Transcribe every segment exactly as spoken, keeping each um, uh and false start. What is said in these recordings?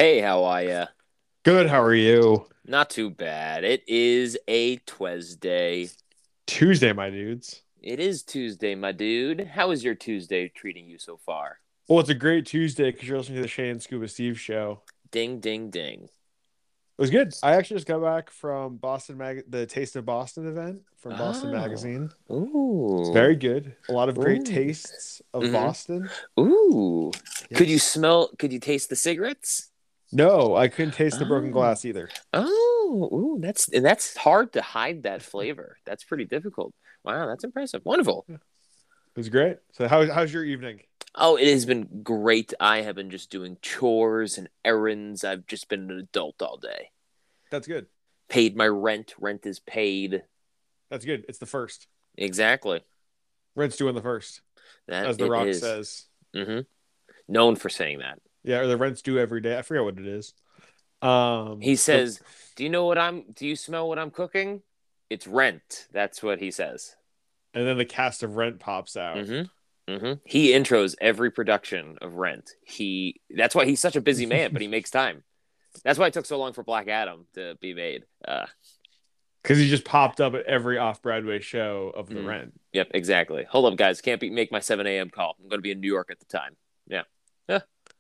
Hey, how are ya? Good. How are you? Not too bad. It is a Tuesday. Tuesday, my dudes. It is Tuesday, my dude. How is your Tuesday treating you so far? Well, it's a great Tuesday because you're listening to the Shane and Scuba Steve show. Ding, ding, ding. It was good. I actually just got back from Boston Mag, the Taste of Boston event from Boston Oh, Magazine. It's ooh, very good. A lot of great ooh, tastes of mm-hmm, Boston. ooh. Could you Yes. smell? Could you taste the cigarettes? No, I couldn't taste the broken Oh, glass either. oh, ooh. That's and that's hard to hide that flavor. That's pretty difficult. Wow, that's impressive. Wonderful. Yeah, it was great. So, how how's your evening? Oh, it has been great. I have been just doing chores and errands. I've just been an adult all day. That's good. Paid my rent. Rent is paid. That's good. It's the first. Exactly. Rent's due on the first, That as The it Rock is. says. Mm-hmm. Known for saying that. Yeah, or the rent's due every day. I forget what it is. Um, He the says, "Do you know what I'm? Do you smell what I'm cooking? It's rent." That's what he says. and then the cast of Rent pops out. Mm-hmm. Mm-hmm. He intros every production of Rent. He. That's why he's such a busy man, but he makes time. That's why it took so long for Black Adam to be made. Uh, Because he just popped up at every off Broadway show of the mm, Rent. yep, exactly. Hold up, guys. Can't be make my seven a m call. I'm going to be in New York at the time. Yeah. Yeah.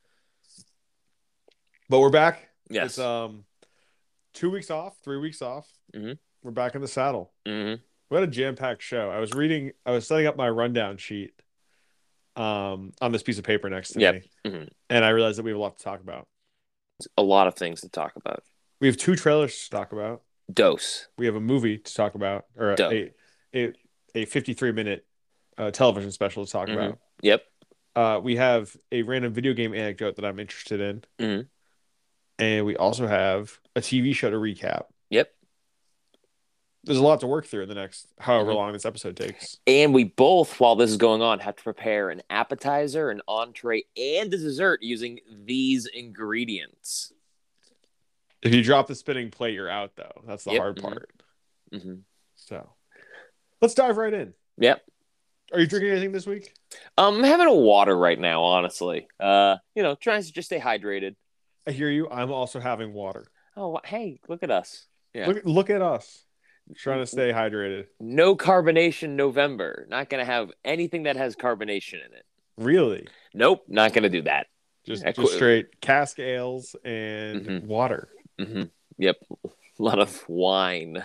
But we're back. It's Yes. um two weeks off, three weeks off. Mm-hmm. We're back in the saddle. Mm-hmm. We had a jam-packed show. I was reading, I was setting up my rundown sheet um on this piece of paper next to Yep. me, Mm-hmm. and I realized that we have a lot to talk about. A lot of things to talk about. We have two trailers to talk about. Dose. We have a movie to talk about, or Dope. a a, a fifty-three minute uh, television special to talk Mm-hmm. about. Yep. Uh, we have a random video game anecdote that I'm interested in. Mm-hmm. And we also have a T V show to recap. Yep. There's a lot to work through in the next however Mm-hmm. long this episode takes. And we both, while this is going on, have to prepare an appetizer, an entree, and a dessert using these ingredients. If you drop the spinning plate, you're out, though. That's the Yep. hard Mm-hmm. part. Mm-hmm. So let's dive right in. Yep. Are you drinking anything this week? Um, I'm having a water right now, honestly. Uh, you know, trying to just stay hydrated. I hear you. I'm also having water. Oh, hey, look at us. Yeah. Look, look at us trying to stay hydrated. No carbonation November. Not gonna have anything that has carbonation in it. Really? Nope, not gonna do that. Just, I just qu- straight cask ales and mm-hmm. water. Mm-hmm. Yep, a lot of wine.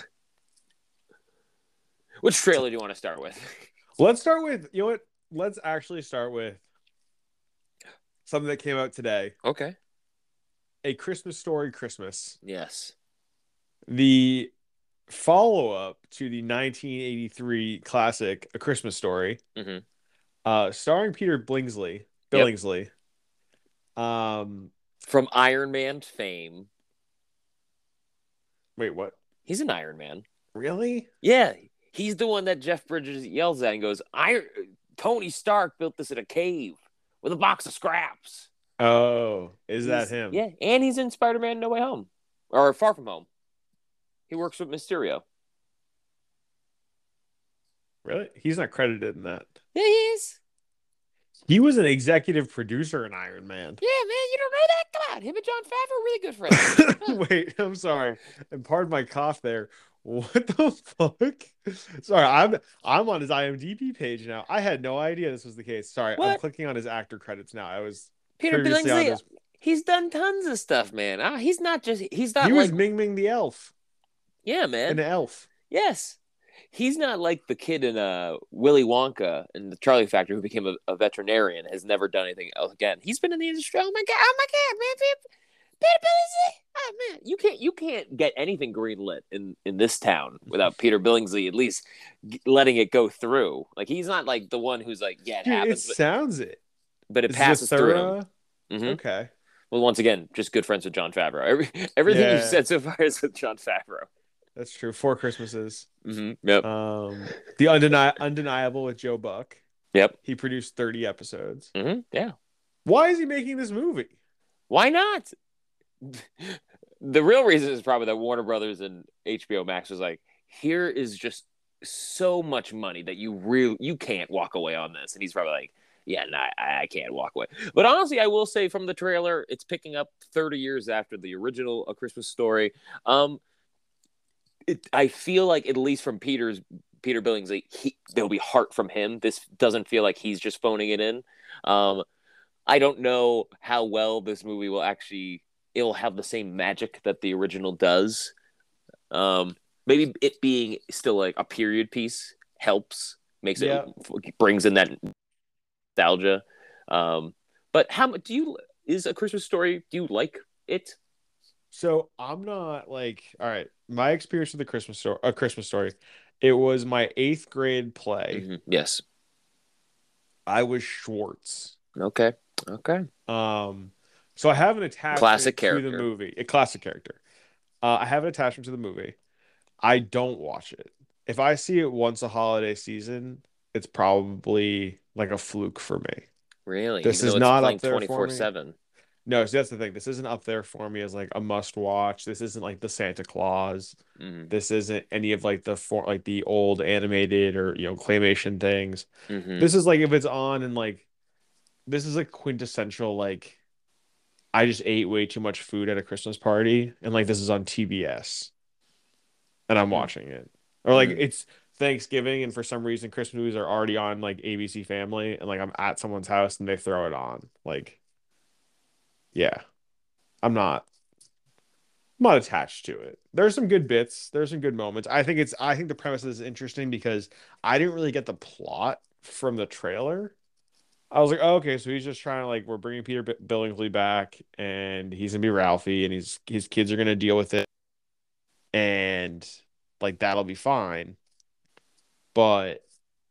Which trailer do you want to start with? Let's start with, you know what? Let's actually start with something that came out today. Okay. A Christmas Story Christmas. Yes. The follow-up to the nineteen eighty-three classic A Christmas Story, Mm-hmm. uh, starring Peter Blingsley, Yep. Billingsley. Um, From Iron Man fame. wait, what? He's an Iron Man. Really? Yeah, he's the one that Jeff Bridges yells at and goes, "Iron Tony Stark built this in a cave with a box of scraps." Oh, is He's, that him? Yeah, and he's in Spider-Man No Way Home. Or Far From Home. He works with Mysterio. Really? He's not credited in that. Yeah, he is. He was an executive producer in Iron Man. Yeah, man, you don't know that? Come on. Him and John Favreau are really good friends. Huh. Wait, I'm sorry. And pardon my cough there. What the fuck? Sorry, I'm I'm on his IMDb page now. I had no idea this was the case. Sorry, I'm What? clicking on his actor credits now. I was Peter previously on Billingsley, his. he's done tons of stuff, man. Ah, he's not just, he's not He like, was Ming Ming the elf, yeah, an man. elf. Yes. He's not like the kid in uh, Willy Wonka and the Charlie Factory who became a, a veterinarian, has never done anything else again. He's been in the industry. Oh my god! Oh my god, man! Peter Billingsley. Oh man, you can't you can't get anything greenlit in in this town without Peter Billingsley at least g- letting it go through. Like he's not like the one who's like, yeah, it Dude, it happens, but, sounds it. but it Is passes through him. Zathura? Mm-hmm. Okay. Well, once again, just good friends with John Favreau. Every, everything Yeah. you've said so far is with John Favreau. That's true. Four Christmases. Mm-hmm. Yep. Um, the undeni- undeniable with Joe Buck. Yep. He produced thirty episodes. Mm-hmm. Yeah. Why is he making this movie? Why not? The real reason is probably that Warner Brothers and H B O Max was like, here is just so much money that you really you can't walk away on this. And he's probably like, Yeah, no, I, I can't walk away. But honestly, I will say from the trailer, it's picking up thirty years after the original A Christmas Story. Um, it, I feel like at least from Peter's Peter Billingsley, he, there'll be heart from him. This doesn't feel like he's just phoning it in. Um, I don't know how well this movie will actually. It'll have the same magic that the original does. Um, maybe it being still like a period piece helps, makes Yeah. it brings in that nostalgia. Um, but how do you is A Christmas Story? Do you like it? So I'm not like, all right, my experience with the Christmas story, a Christmas story, it was my eighth grade play. Mm-hmm. Yes. I was Schwartz. Okay. Okay. Um, so I have an attachment Classic to character. the movie, a classic character. Uh, I have an attachment to the movie. I don't watch it. If I see it once a holiday season, it's probably like a fluke for me. Really? This Even is though it's not playing up there for twenty-four me. seven. No, so that's the thing. This isn't up there for me as like a must watch. This isn't like the Santa Claus. Mm-hmm. This isn't any of like the for like the old animated or you know claymation things. Mm-hmm. This is like if it's on and like this is like quintessential like I just ate way too much food at a Christmas party and like this is on T B S and I'm Mm-hmm. watching it. Or like Mm-hmm. it's Thanksgiving and for some reason Christmas movies are already on like A B C Family and like I'm at someone's house and they throw it on. Like yeah. I'm not I'm not attached to it. There's some good bits. There's some good moments. I think it's I think the premise is interesting because I didn't really get the plot from the trailer. I was like, oh, okay, so he's just trying to like we're bringing Peter B- Billingsley back and he's gonna be Ralphie and he's his kids are gonna deal with it and like that'll be fine. But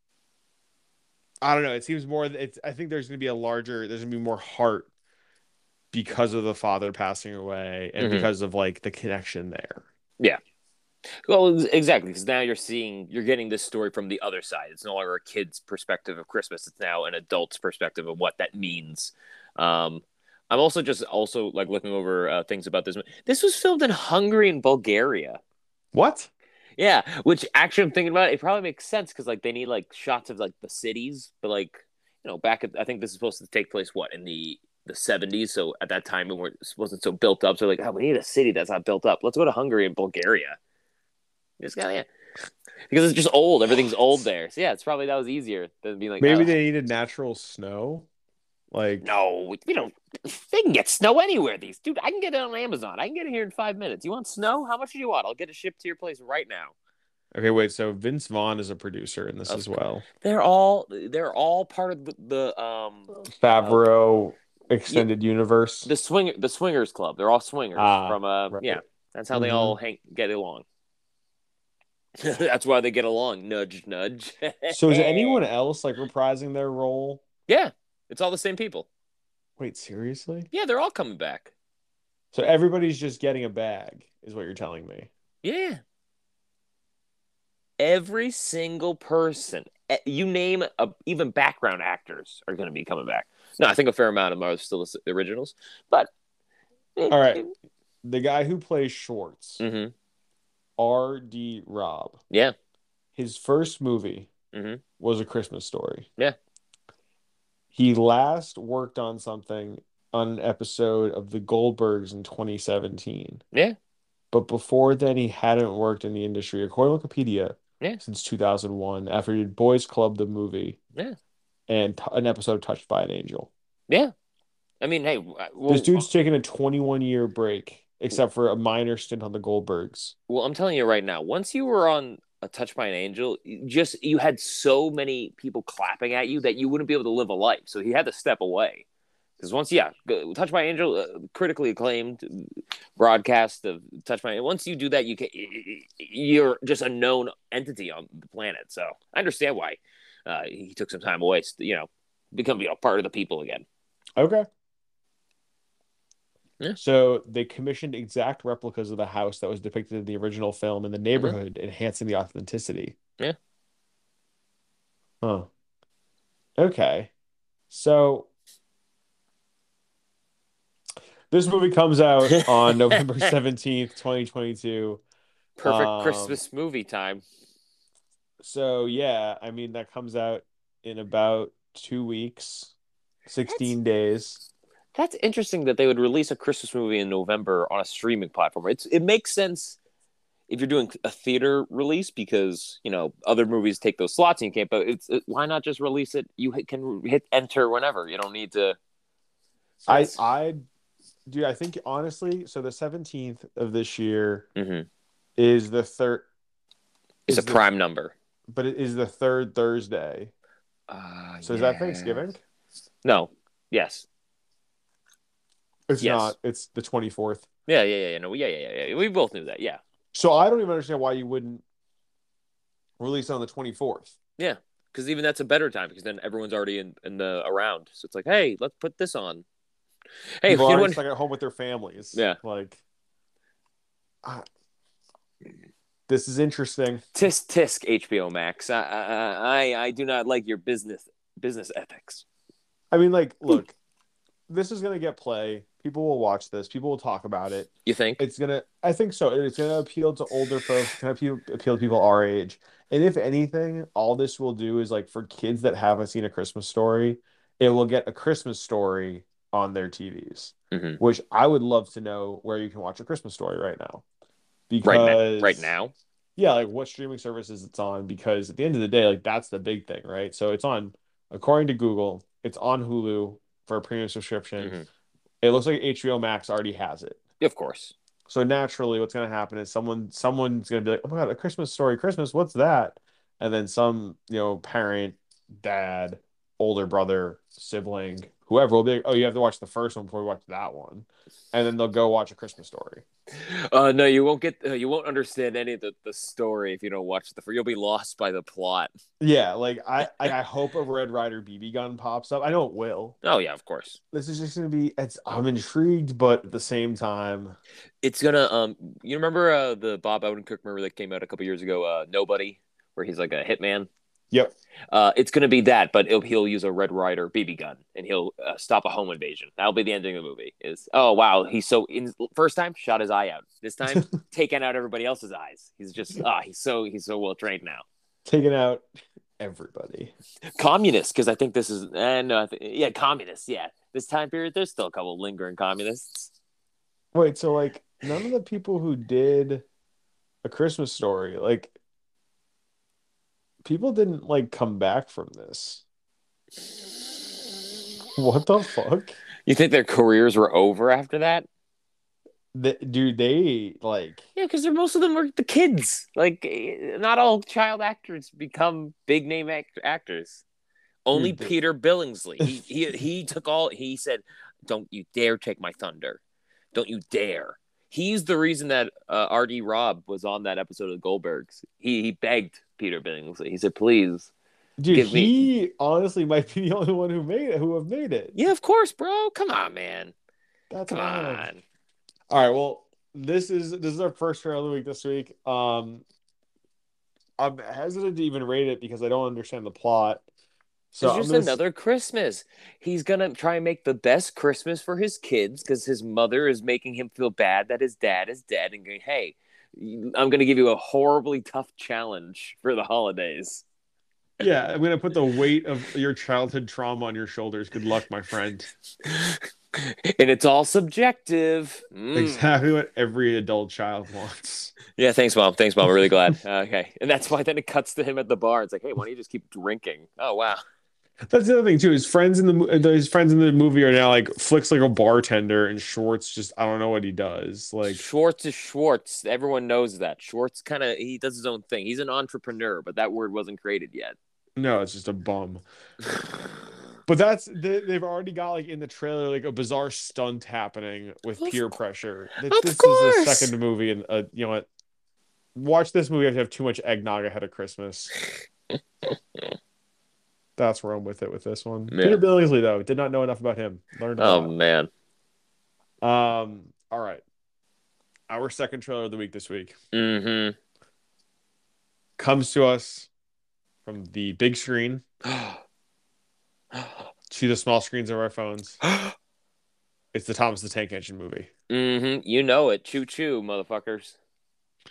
I don't know. It seems more. It's. I think there's gonna be a larger. There's gonna be more heart because of the father passing away and Mm-hmm. because of like the connection there. Yeah. Well, exactly, because now you're seeing, you're getting this story from the other side. It's no longer a kid's perspective of Christmas. It's now an adult's perspective of what that means. Um, I'm also just also like looking over uh, things about this. This was filmed in Hungary and Bulgaria. What? Yeah, which actually I'm thinking about it, it probably makes sense because like they need like shots of like the cities, but like you know back at I think this is supposed to take place what in the the seventies, so at that time it wasn't so built up. So like, oh, we need a city that's not built up. Let's go to Hungary and Bulgaria. Just got yeah, because it's just old. Everything's old there. So yeah, it's probably that was easier than being like, Maybe oh, they needed natural snow. Like no, we don't. They can get snow anywhere. These dude, I can get it on Amazon. I can get it here in five minutes. You want snow? How much do you want? I'll get it shipped to your place right now. okay, wait. So Vince Vaughn is a producer in this Of, as well. they're all they're all part of the, the um Favreau uh, extended yeah, universe. the swing the swingers club. They're all swingers Ah, from uh right. yeah. That's how Mhm. they all hang get along. That's why they get along. Nudge, nudge. So is anyone else like reprising their role? Yeah, it's all the same people. Wait, seriously? Yeah, they're all coming back. So everybody's just getting a bag, is what you're telling me. Yeah. Every single person, eh, you name a, even background actors are going to be coming back. No, I think a fair amount of them are still the originals, but it, All right. The guy who plays Schwartz, mm-hmm. R D. Robb. Yeah. His first movie mm-hmm. was A Christmas Story. Yeah. He last worked on something on an episode of The Goldbergs in twenty seventeen. Yeah. But before then, he hadn't worked in the industry, according to Wikipedia, yeah. since two thousand one, after he did Boys Club, the movie, yeah, and t- an episode Touched by an Angel. Yeah. I mean, hey. Well, this dude's taking a twenty-one year break, except for a minor stint on The Goldbergs. Well, I'm telling you right now, once you were on A Touched by an Angel, just you had so many people clapping at you that you wouldn't be able to live a life. So he had to step away. Because once, yeah, Touched by an Angel, uh, critically acclaimed broadcast of Touched by an Angel. Once you do that, you can, you're just a known entity on the planet. So I understand why uh, he took some time away, to, you know, become you know, part of the people again. Okay. Yeah. So they commissioned exact replicas of the house that was depicted in the original film in the neighborhood, mm-hmm. enhancing the authenticity. Yeah. Huh. Okay. So this movie comes out on November seventeenth, twenty twenty-two. Perfect um, Christmas movie time. So, yeah, I mean, that comes out in about two weeks, That's sixteen days. that's interesting that they would release a Christmas movie in November on a streaming platform. It's it makes sense if you're doing a theater release because you know other movies take those slots and you can't. But it's it, why not just release it? You hit, can hit enter whenever. You don't need to. I I dude, I think honestly, so the seventeenth of this year Mm-hmm. is the third. It's a the, prime number. but it is the third Thursday. Uh, So yeah. is that Thanksgiving? No. Yes. It's Yes. not. It's the twenty-fourth. Yeah, yeah, yeah, yeah. No, yeah, yeah, yeah, yeah. We both knew that. Yeah. So I don't even understand why you wouldn't release it on the twenty-fourth. Yeah, because even that's a better time because then everyone's already in, in the around. So it's like, hey, let's put this on. Hey, People you know are what? stuck at home with their families. Yeah. Like, I, this is interesting. Tisk tisk H B O Max. I, I I I do not like your business business ethics. I mean, like, look, this is gonna get play. People will watch this. People will talk about it. You think? It's gonna. I think so. It's gonna appeal to older folks. It's gonna appeal, appeal to people our age. And if anything, all this will do is like for kids that haven't seen A Christmas Story, it will get A Christmas Story on their T Vs. Mm-hmm. Which I would love to know where you can watch A Christmas Story right now. Because right now, right now, yeah, like what streaming services it's on. Because at the end of the day, like that's the big thing, right? So it's on, according to Google, it's on Hulu for a premium subscription. mm-hmm. It looks like H B O Max already has it. Of course. So naturally, what's going to happen is someone someone's going to be like, "Oh my god, A Christmas Story, Christmas, what's that?" And then some, you know, parent, dad, older brother, sibling, whoever will be like, "Oh, you have to watch the first one before you watch that one," and then they'll go watch A Christmas Story. Uh, no, you won't get. Uh, you won't understand any of the, the story if you don't watch the. You'll be lost by the plot. Yeah, like I, I, I hope a Red Ryder B B gun pops up. I know it will. Oh yeah, of course. This is just gonna be. It's. I'm intrigued, but at the same time, it's gonna. Um, you remember uh, the Bob Odenkirk movie that came out a couple years ago? Uh, Nobody, where he's like a hitman. Yep. Uh, it's going to be that, but it'll, he'll use a Red Ryder B B gun and he'll uh, stop a home invasion. That'll be the ending of the movie. Is oh wow, he's so in first time shot his eye out. This time taking out everybody else's eyes. He's just ah, he's so he's so well trained now. Taking out everybody. Communists, because I think this is eh, no, I th- yeah, communists. Yeah, this time period, there's still a couple lingering communists. Wait, so like none of the people who did A Christmas Story, like. People didn't like come back from this. What the fuck? You think their careers were over after that? The, do they like? Yeah, because they're most of them were the kids. Like, not all child actors become big name act- actors. Only Dude, Peter Billingsley. He he he took all. He said, "Don't you dare take my thunder! Don't you dare!" He's the reason that uh, R D Robb was on that episode of the Goldbergs. He he begged Peter Billingsley. He said, "Please, dude, give he me... honestly might be the only one who made it, who have made it." Yeah, of course, bro. Come on, man. That's Come odd. on. All right, well, this is this is our first trailer of the week this week. Um, I'm hesitant to even rate it because I don't understand the plot. So it's just gonna... another Christmas. He's gonna try and make the best Christmas for his kids because his mother is making him feel bad that his dad is dead and going, "Hey, I'm gonna give you a horribly tough challenge for the holidays." Yeah, I'm gonna put the weight of your childhood trauma on your shoulders. Good luck, my friend. And it's all subjective. Mm. Exactly what every adult child wants. Yeah, thanks, Mom. Thanks, Mom. I'm really glad. Uh, okay. And that's why then it cuts to him at the bar. It's like, hey, why don't you just keep drinking? Oh, wow. That's the other thing, too. His friends in the his friends in the movie are now like Flick's like a bartender, and Schwartz just, I don't know what he does. Like Schwartz is Schwartz. Everyone knows that. Schwartz kind of, he does his own thing. He's an entrepreneur, but that word wasn't created yet. No, it's just a bum. But that's they, they've already got like in the trailer like a bizarre stunt happening with Of peer co- pressure. of This course. is the second movie, and uh, you know what? Watch this movie. I have to have too much eggnog ahead of Christmas. That's where I'm with it with this one. Yeah. Peter Billingsley though, did not know enough about him. Learned a Oh, lot. man. Um. All right. Our second trailer of the week this week Mm-hmm. comes to us from the big screen to the small screens of our phones. It's the Thomas the Tank Engine movie. Mm-hmm. You know it. Choo choo, motherfuckers.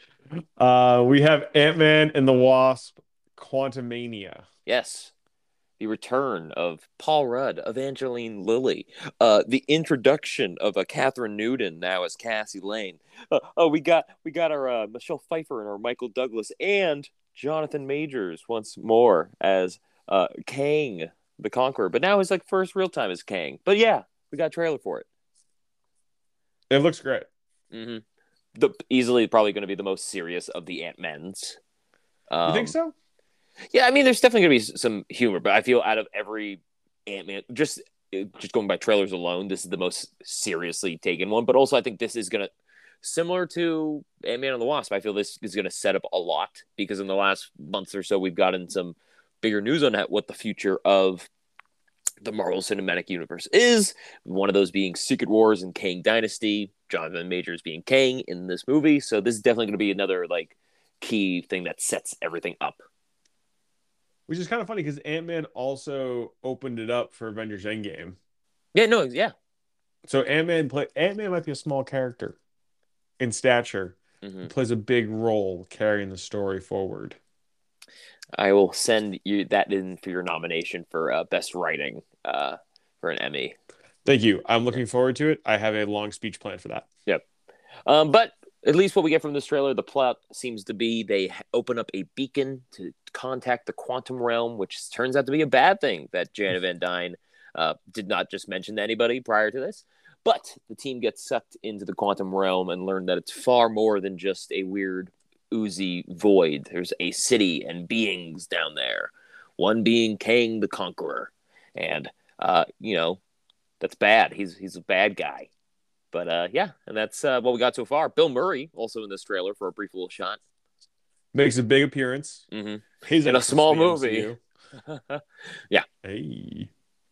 Uh, we have Ant-Man and the Wasp: Quantumania. Yes. the return of Paul Rudd, Evangeline Lilly, uh, the introduction of a uh, Catherine Newton now as Cassie Lane. Uh, oh, we got we got our uh, Michelle Pfeiffer and our Michael Douglas and Jonathan Majors once more as uh, Kang the Conqueror. But now it's like first real time as Kang. But yeah, we got a trailer for it. It looks great. Mm-hmm. The easily probably going to be the most serious of the Ant-Mans. Um, you think so? Yeah, I mean, there's definitely going to be some humor, but I feel out of every Ant-Man, just just going by trailers alone, this is the most seriously taken one. But also, I think this is going to, similar to Ant-Man and the Wasp, I feel this is going to set up a lot because in the last months or so, we've gotten some bigger news on what the future of the Marvel Cinematic Universe is. One of those being Secret Wars and Kang Dynasty, Jonathan Majors being Kang in this movie. So this is definitely going to be another like key thing that sets everything up. Which is kind of funny because Ant-Man also opened it up for Avengers Endgame. Yeah, no, yeah. So Ant-Man play Ant-Man might be a small character in stature. Mm-hmm. Plays a big role carrying the story forward. I will send you that in for your nomination for uh, best writing uh, for an Emmy. Thank you. I'm looking yeah. forward to it. I have a long speech planned for that. Yep. Um, but at least what we get from this trailer, the plot seems to be they open up a beacon to contact the quantum realm, which turns out to be a bad thing that Janet Van Dyne uh, did not just mention to anybody prior to this. But the team gets sucked into the quantum realm and learn that it's far more than just a weird, oozy void. There's a city and beings down there. One being Kang the Conqueror. And, uh, you know, that's bad. He's he's a bad guy. But, uh, yeah, and that's uh, what we got so far. Bill Murray, also in this trailer for a brief little shot. Makes a big appearance. Mm-hmm. He's in a small movie. Yeah. Hey.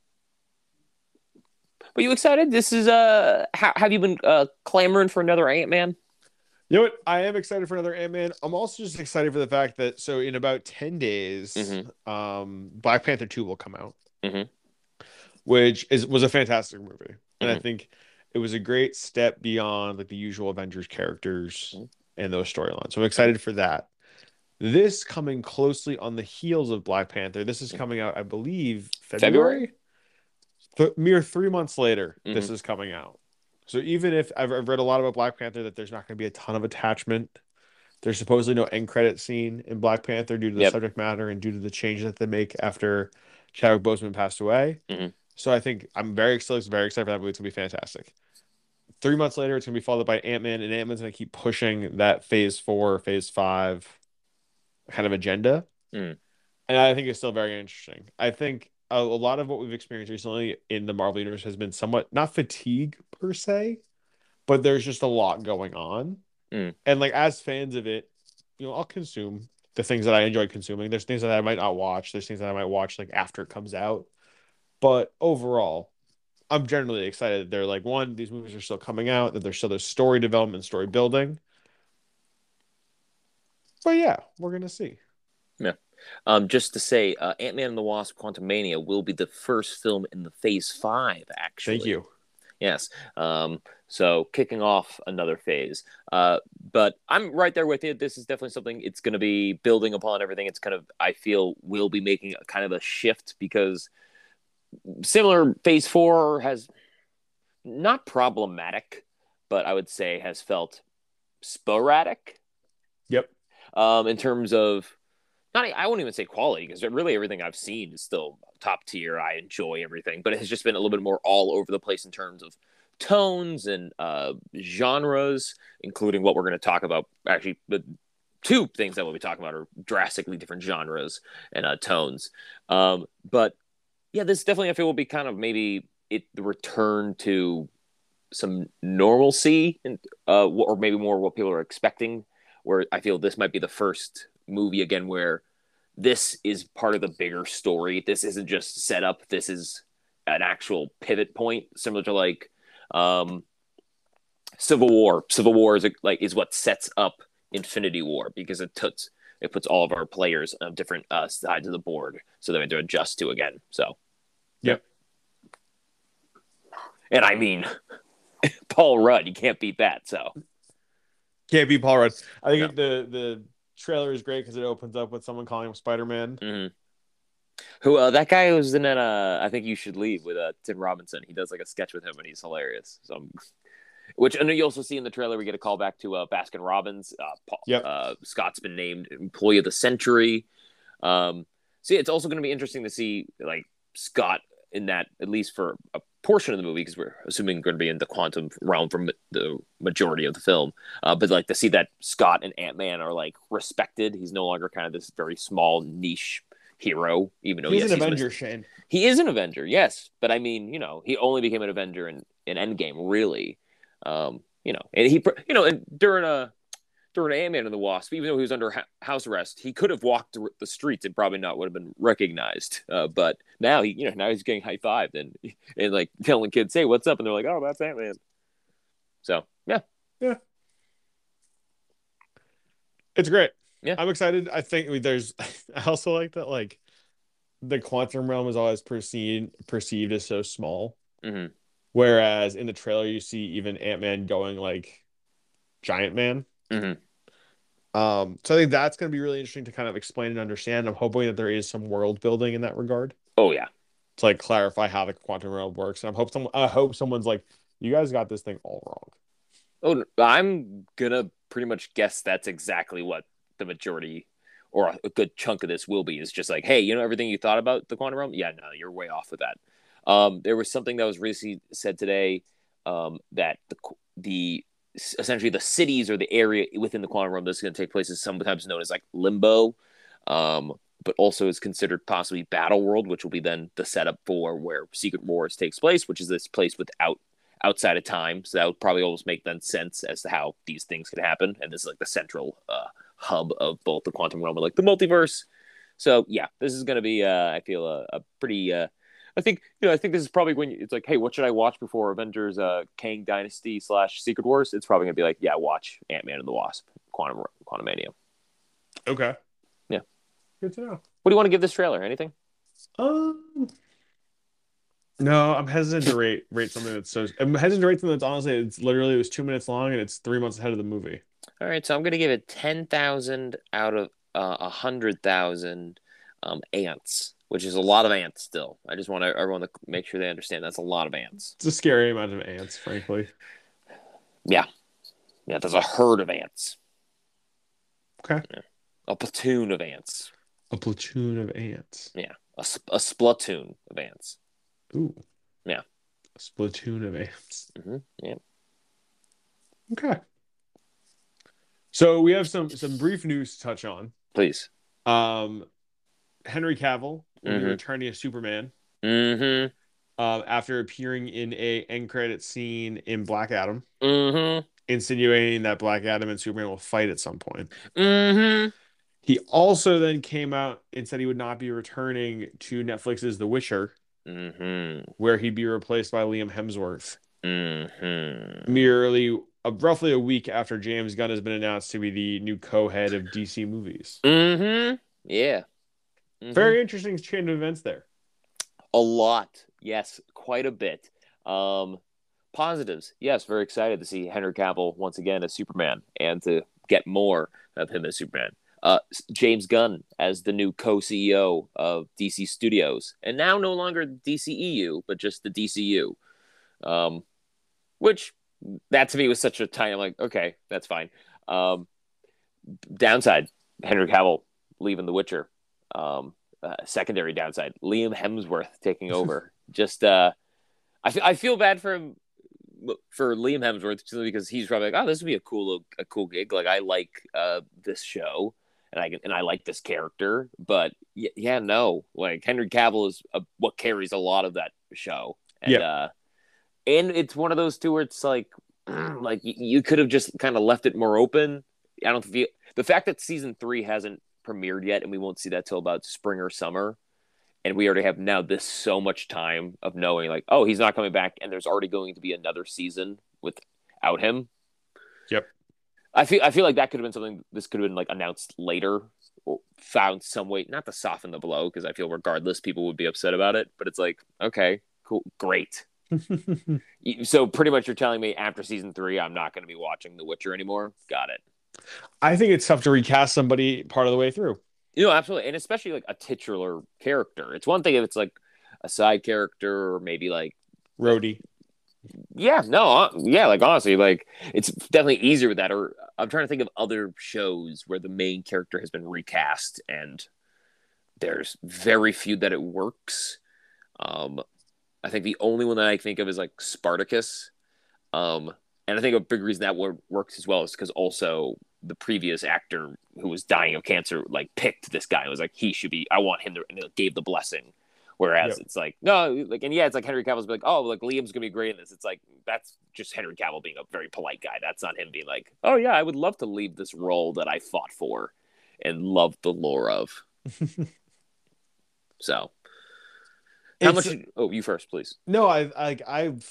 Are you excited? This is, uh, how, have you been uh, clamoring for another Ant-Man? You know what? I am excited for another Ant-Man. I'm also just excited for the fact that, so in about ten days, mm-hmm. um, Black Panther two will come out, mm-hmm. which is was a fantastic movie. And mm-hmm. I think it was a great step beyond like the usual Avengers characters mm-hmm. and those storylines. So I'm excited for that. This coming closely on the heels of Black Panther. This is coming out, I believe, February? February? Th- mere three months later, mm-hmm. this is coming out. So even if I've, I've read a lot about Black Panther that there's not going to be a ton of attachment, there's supposedly no end credit scene in Black Panther due to the yep. subject matter and due to the changes that they make after Chadwick Boseman passed away. Mm-hmm. So I think I'm very excited, very excited for that movie. It's going to be fantastic. Three months later, it's going to be followed by Ant-Man, and Ant-Man's going to keep pushing that phase four, phase five kind of agenda. Mm. And I think it's still very interesting. I think a, a lot of what we've experienced recently in the Marvel Universe has been somewhat, not fatigue per se, but there's just a lot going on. Mm. And like, as fans of it, you know, I'll consume the things that I enjoy consuming. There's things that I might not watch. There's things that I might watch like after it comes out. But overall, I'm generally excited. They're like, one, these movies are still coming out, that there's still this story development, story building. But yeah, we're going to see. Yeah. Um, just to say, uh, Ant-Man and the Wasp: Quantumania will be the first film in the Phase Five. Actually, thank you. Yes. Um, so kicking off another phase. Uh, but I'm right there with you. This is definitely something. It's going to be building upon everything. It's kind of, I feel, will be making a kind of a shift because similar Phase Four has not problematic, but I would say has felt sporadic. Yep. Um, in terms of, not, I won't even say quality because really everything I've seen is still top tier. I enjoy everything, but it has just been a little bit more all over the place in terms of tones and uh, genres, including what we're going to talk about. Actually, the two things that we'll be talking about are drastically different genres and uh, tones. Um, but yeah, this definitely I feel will be kind of maybe it the return to some normalcy and uh, or maybe more what people are expecting. Where I feel this might be the first movie again where this is part of the bigger story. This isn't just set up. This is an actual pivot point, similar to like um, Civil War. Civil War is a, like is what sets up Infinity War because it puts it puts all of our players on different uh, sides of the board, so they have to adjust to again. So, yep. And I mean, Paul Rudd, you can't beat that. So. Can't be Paul Rudd. I think no. the the trailer is great because it opens up with someone calling him Spider-Man. Mm-hmm. Who uh, that guy was in that uh I think you should leave with uh Tim Robinson. He does like a sketch with him and he's hilarious. So I'm, which I know you also see in the trailer we get a call back to uh Baskin Robbins. Uh, Paul, Yep. uh Scott's been named employee of the century. Um see it's also going to be interesting to see like Scott in that at least for a portion of the movie because we're assuming going to be in the quantum realm for the majority of the film. Uh, but like to see that Scott and Ant-Man are like respected. He's no longer kind of this very small niche hero, even though He's yes, an he's Avenger, mis- Shane. he is an Avenger, yes. But I mean, you know, he only became an Avenger in, in Endgame, really. Um, you know, and he, you know, and during a during Ant-Man and the Wasp, even though he was under ha- house arrest, he could have walked the streets and probably not would have been recognized. Uh, but now he, you know, now he's getting high fived and and like telling kids, "Hey, what's up?" And they're like, "Oh, that's Ant-Man." So yeah, Yeah, it's great. yeah, I'm excited. I think I mean, there's. I also like that. Like the quantum realm is always perceived perceived as so small, mm-hmm. whereas in the trailer you see even Ant-Man going like giant man. Mm-hmm. Um, so I think that's going to be really interesting to kind of explain and understand. I'm hoping that there is some world building in that regard Oh yeah. to like clarify how the quantum realm works. And I hope some I hope someone's like, you guys got this thing all wrong. Oh, I'm gonna pretty much guess that's exactly what the majority or a good chunk of this will be. Is just like, hey, you know everything you thought about the quantum realm? Yeah, no, you're way off with that. Um, there was something that was recently said today um, that the the essentially the cities or the area within the quantum realm that's going to take place is sometimes known as like limbo, um, but also is considered possibly battle world, which will be then the setup for where Secret Wars takes place, which is this place without outside of time. So that would probably almost make then sense as to how these things can happen. And this is like the central uh, hub of both the quantum realm and like the multiverse. So yeah, this is going to be, uh, I feel, a, a pretty. Uh, I think you know. I think this is probably when it's like, hey, what should I watch before Avengers, uh, Kang Dynasty slash Secret Wars? It's probably gonna be like, yeah, watch Ant Man and the Wasp, Quantum Quantum Mania. Okay. Yeah. Good to know. What do you want to give this trailer? Anything? Um, no, I'm hesitant to rate rate something that's so. I'm hesitant to rate something that's honestly it's literally it was two minutes long and it's three months ahead of the movie. All right, so I'm gonna give it ten thousand out of uh, a uh, hundred thousand um, ants, which is a lot of ants. Still, I just want everyone to make sure they understand that's a lot of ants. It's a scary amount of ants, frankly. Yeah, yeah, there's a herd of ants. Okay, yeah. A platoon of ants. A platoon of ants. Yeah, a, a splatoon of ants. Ooh. Yeah. A splatoon of ants. Mm-hmm. Yeah. Okay. So we have some some brief news to touch on. Please. Um, Henry Cavill will mm-hmm. be returning as Superman. Mm-hmm. Um, after appearing in a end credit scene in Black Adam. Mm-hmm. Insinuating that Black Adam and Superman will fight at some point. Mm-hmm. He also then came out and said he would not be returning to Netflix's The Witcher, mm-hmm. where he'd be replaced by Liam Hemsworth. Mm-hmm. Merely uh, roughly a week after James Gunn has been announced to be the new co-head of D C movies. Mm-hmm. Yeah. Mm-hmm. Very interesting chain of events there. A lot. Yes, quite a bit. Um, positives. Yes, very excited to see Henry Cavill once again as Superman and to get more of him as Superman. Uh, James Gunn as the new co-C E O of D C Studios, and now no longer D C E U, but just the D C U. Um, which that to me was such a tiny. I'm like, okay, that's fine. Um, downside: Henry Cavill leaving The Witcher. Um, uh, secondary downside: Liam Hemsworth taking over. just, uh, I feel I feel bad for him. For Liam Hemsworth, because he's probably like, oh, this would be a cool a cool gig. Like I like uh, this show. And I and I like this character, but yeah, no, like Henry Cavill is a, what carries a lot of that show, and yep. uh, and it's one of those two where it's like, like you, you could have just kind of left it more open. I don't feel the fact that season three hasn't premiered yet, and we won't see that till about spring or summer, and we already have now this so much time of knowing like, oh, he's not coming back, and there's already going to be another season without him. Yep. I feel I feel like that could have been something. This could have been like announced later, or found some way not to soften the blow, because I feel regardless people would be upset about it. But it's like, okay, cool, great. So pretty much you're telling me after season three, I'm not going to be watching The Witcher anymore. Got it. I think it's tough to recast somebody part of the way through. You know, absolutely, and especially like a titular character. It's one thing if it's like a side character or maybe like, Rhodey. yeah, no, uh, yeah, like honestly, like it's definitely easier with that. Or I'm trying to think of other shows where the main character has been recast, and there's very few that it works. Um, I think the only one that I think of is like Spartacus. Um, and I think a big reason that works as well is because also the previous actor who was dying of cancer like picked this guy and was like, he should be, I want him to, and it gave the blessing. Whereas yep. it's like, no, like, and yeah, it's like Henry Cavill's like, oh, like Liam's gonna be great in this. It's like, that's just Henry Cavill being a very polite guy. That's not him being like, oh yeah, I would love to leave this role that I fought for and loved the lore of. So, how it's, much? Did, oh, you first, please. No, I like I've.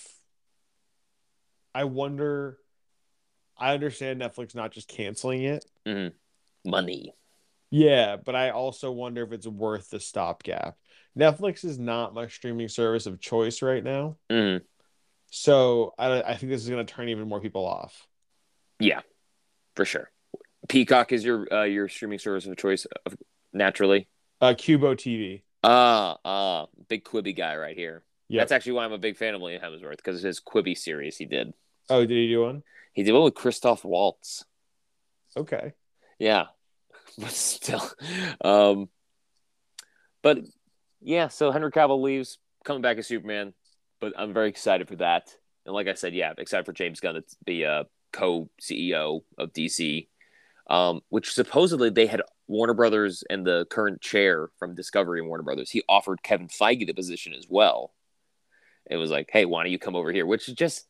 I wonder. I understand Netflix not just canceling it. Mm-hmm. Money. Yeah, but I also wonder if it's worth the stopgap. Netflix is not my streaming service of choice right now. Mm-hmm. So I, I think this is going to turn even more people off. Yeah, for sure. Peacock is your uh, your streaming service of choice, uh, naturally. Uh, Qubo T V. Ah, uh, uh, big Quibi guy right here. Yep. That's actually why I'm a big fan of Liam Hemsworth, because of his Quibi series he did. Oh, did he do one? He did one with Christoph Waltz. Okay. Yeah, but still, um, but yeah. So Henry Cavill leaves, coming back as Superman, but I'm very excited for that. And like I said, yeah, I'm excited for James Gunn to be a co-C E O of D C, um, which supposedly they had Warner Brothers and the current chair from Discovery and Warner Brothers. He offered Kevin Feige the position as well. It was like, hey, why don't you come over here? Which is just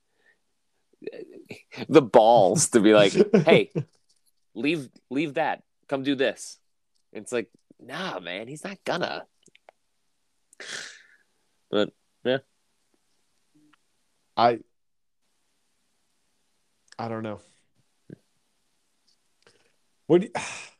the balls to be like, hey, leave leave that. Come do this. It's like, nah, man, he's not gonna. But yeah. I I don't know. What do you...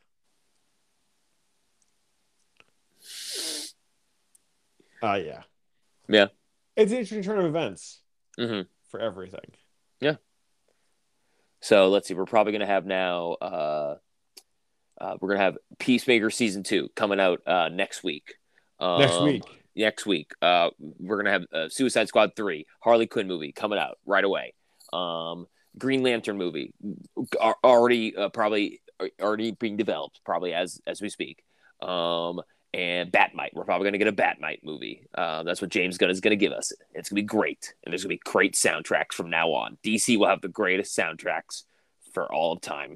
Uh yeah. Yeah. It's an interesting turn of events mm-hmm. for everything. Yeah. So let's see. We're probably going to have now. Uh, uh, we're going to have Peacemaker season two coming out uh, next week. Um, next week. Next week. Uh, we're going to have uh, Suicide Squad three, Harley Quinn movie coming out right away. Um, Green Lantern movie already uh, probably already being developed probably as as we speak. Um, and Batmite. We're probably going to get a Batmite movie. Uh, that's what James Gunn is going to give us. It's going to be great. And there's going to be great soundtracks from now on. D C will have the greatest soundtracks for all of time.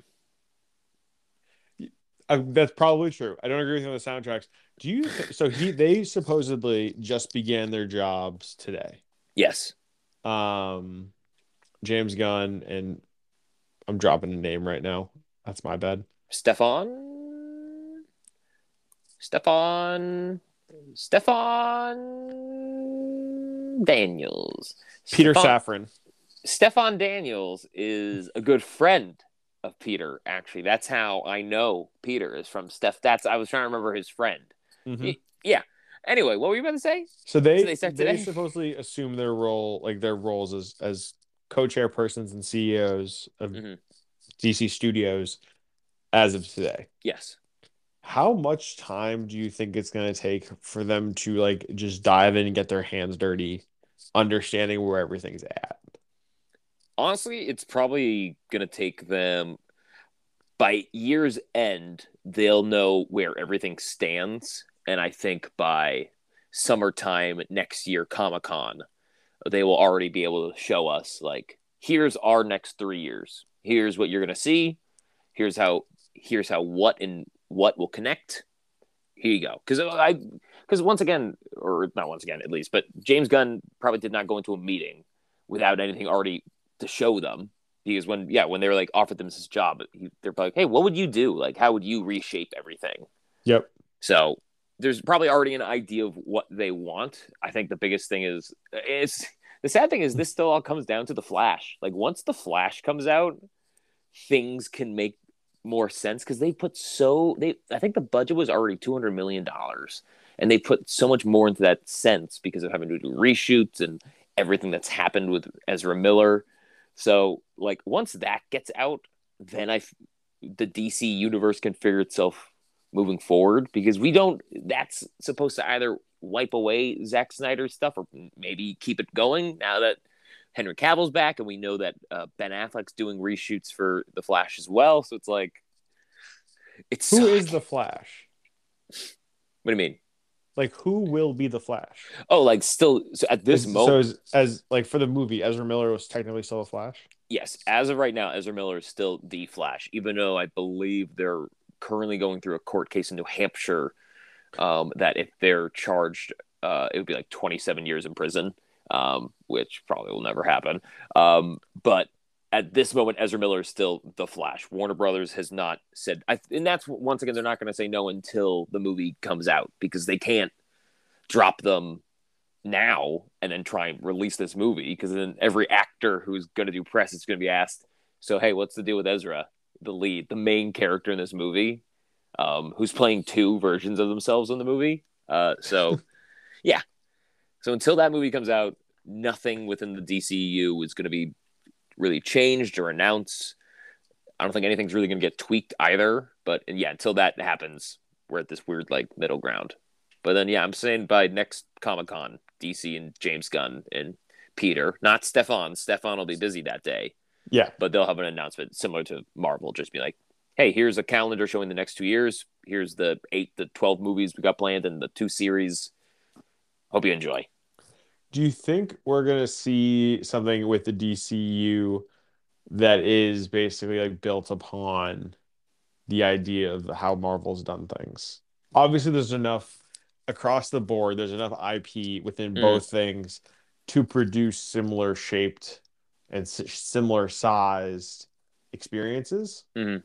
Uh, that's probably true. I don't agree with you on the soundtracks. Do you? Th- so he they supposedly just began their jobs today. Yes. Um, James Gunn and I'm dropping a name right now. That's my bad. Stefan. Stefan. Stefan Daniels. Peter Stefan, Safran. Stefan Daniels is a good friend of Peter, actually. That's how I know Peter is from Steph. That's I was trying to remember his friend. Mm-hmm. He, yeah. Anyway, what were you about to say? So they so they, they supposedly assume their role, like their roles as as co-chairpersons and C E Os of mm-hmm. D C Studios as of today. Yes. How much time do you think it's going to take for them to like just dive in and get their hands dirty, understanding where everything's at? Honestly, it's probably going to take them by year's end. They'll know where everything stands. And I think by summertime next year, Comic-Con, they will already be able to show us like, here's our next three years. Here's what you're going to see. Here's how, here's how what and what will connect. Here you go. Because I, because once again, or not once again at least, but James Gunn probably did not go into a meeting without anything already to show them. Because when, yeah, when they were like offered them this job, he, they're like, hey, what would you do? Like, how would you reshape everything? Yep. So there's probably already an idea of what they want. I think the biggest thing is, it's the sad thing is this still all comes down to the Flash. Like once the Flash comes out, things can make more sense because they put so they I think the budget was already two hundred million dollars and they put so much more into that sense because of having to do reshoots and everything that's happened with Ezra Miller. So like once that gets out, then I the D C universe can figure itself moving forward because we don't. That's supposed to either wipe away Zack Snyder's stuff or maybe keep it going now that Henry Cavill's back and we know that uh, Ben Affleck's doing reshoots for The Flash as well. So it's like, it's Who so, is the Flash? What do you mean? Like, who will be the Flash? Oh, like still so at this Is, moment. So as, as like for the movie, Ezra Miller was technically still a Flash? Yes, as of right now, Ezra Miller is still the Flash, even though I believe they're currently going through a court case in New Hampshire um, that if they're charged, uh, it would be like twenty-seven years in prison, um, which probably will never happen. Um, but at this moment, Ezra Miller is still the Flash. Warner Brothers has not said, I, and that's once again, they're not going to say no until the movie comes out because they can't drop them now and then try and release this movie because then every actor who's going to do press is going to be asked, so hey, what's the deal with Ezra, the lead, the main character in this movie, um, who's playing two versions of themselves in the movie. Uh, so yeah, so until that movie comes out, nothing within the D C U is going to be really changed or announced. I don't think anything's really going to get tweaked either. But and yeah, until that happens, we're at this weird like middle ground. But then yeah, I'm saying by next Comic-Con, D C and James Gunn and Peter, not Stefan. Stefan will be busy that day. Yeah. But they'll have an announcement similar to Marvel, just be like, hey, here's a calendar showing the next two years. Here's the eight to twelve movies we got planned and the two series. Hope you enjoy. Do you think we're going to see something with the D C U that is basically like built upon the idea of how Marvel's done things? Obviously, there's enough across the board. There's enough I P within Mm. both things to produce similar shaped and s- similar sized experiences. Mm-hmm.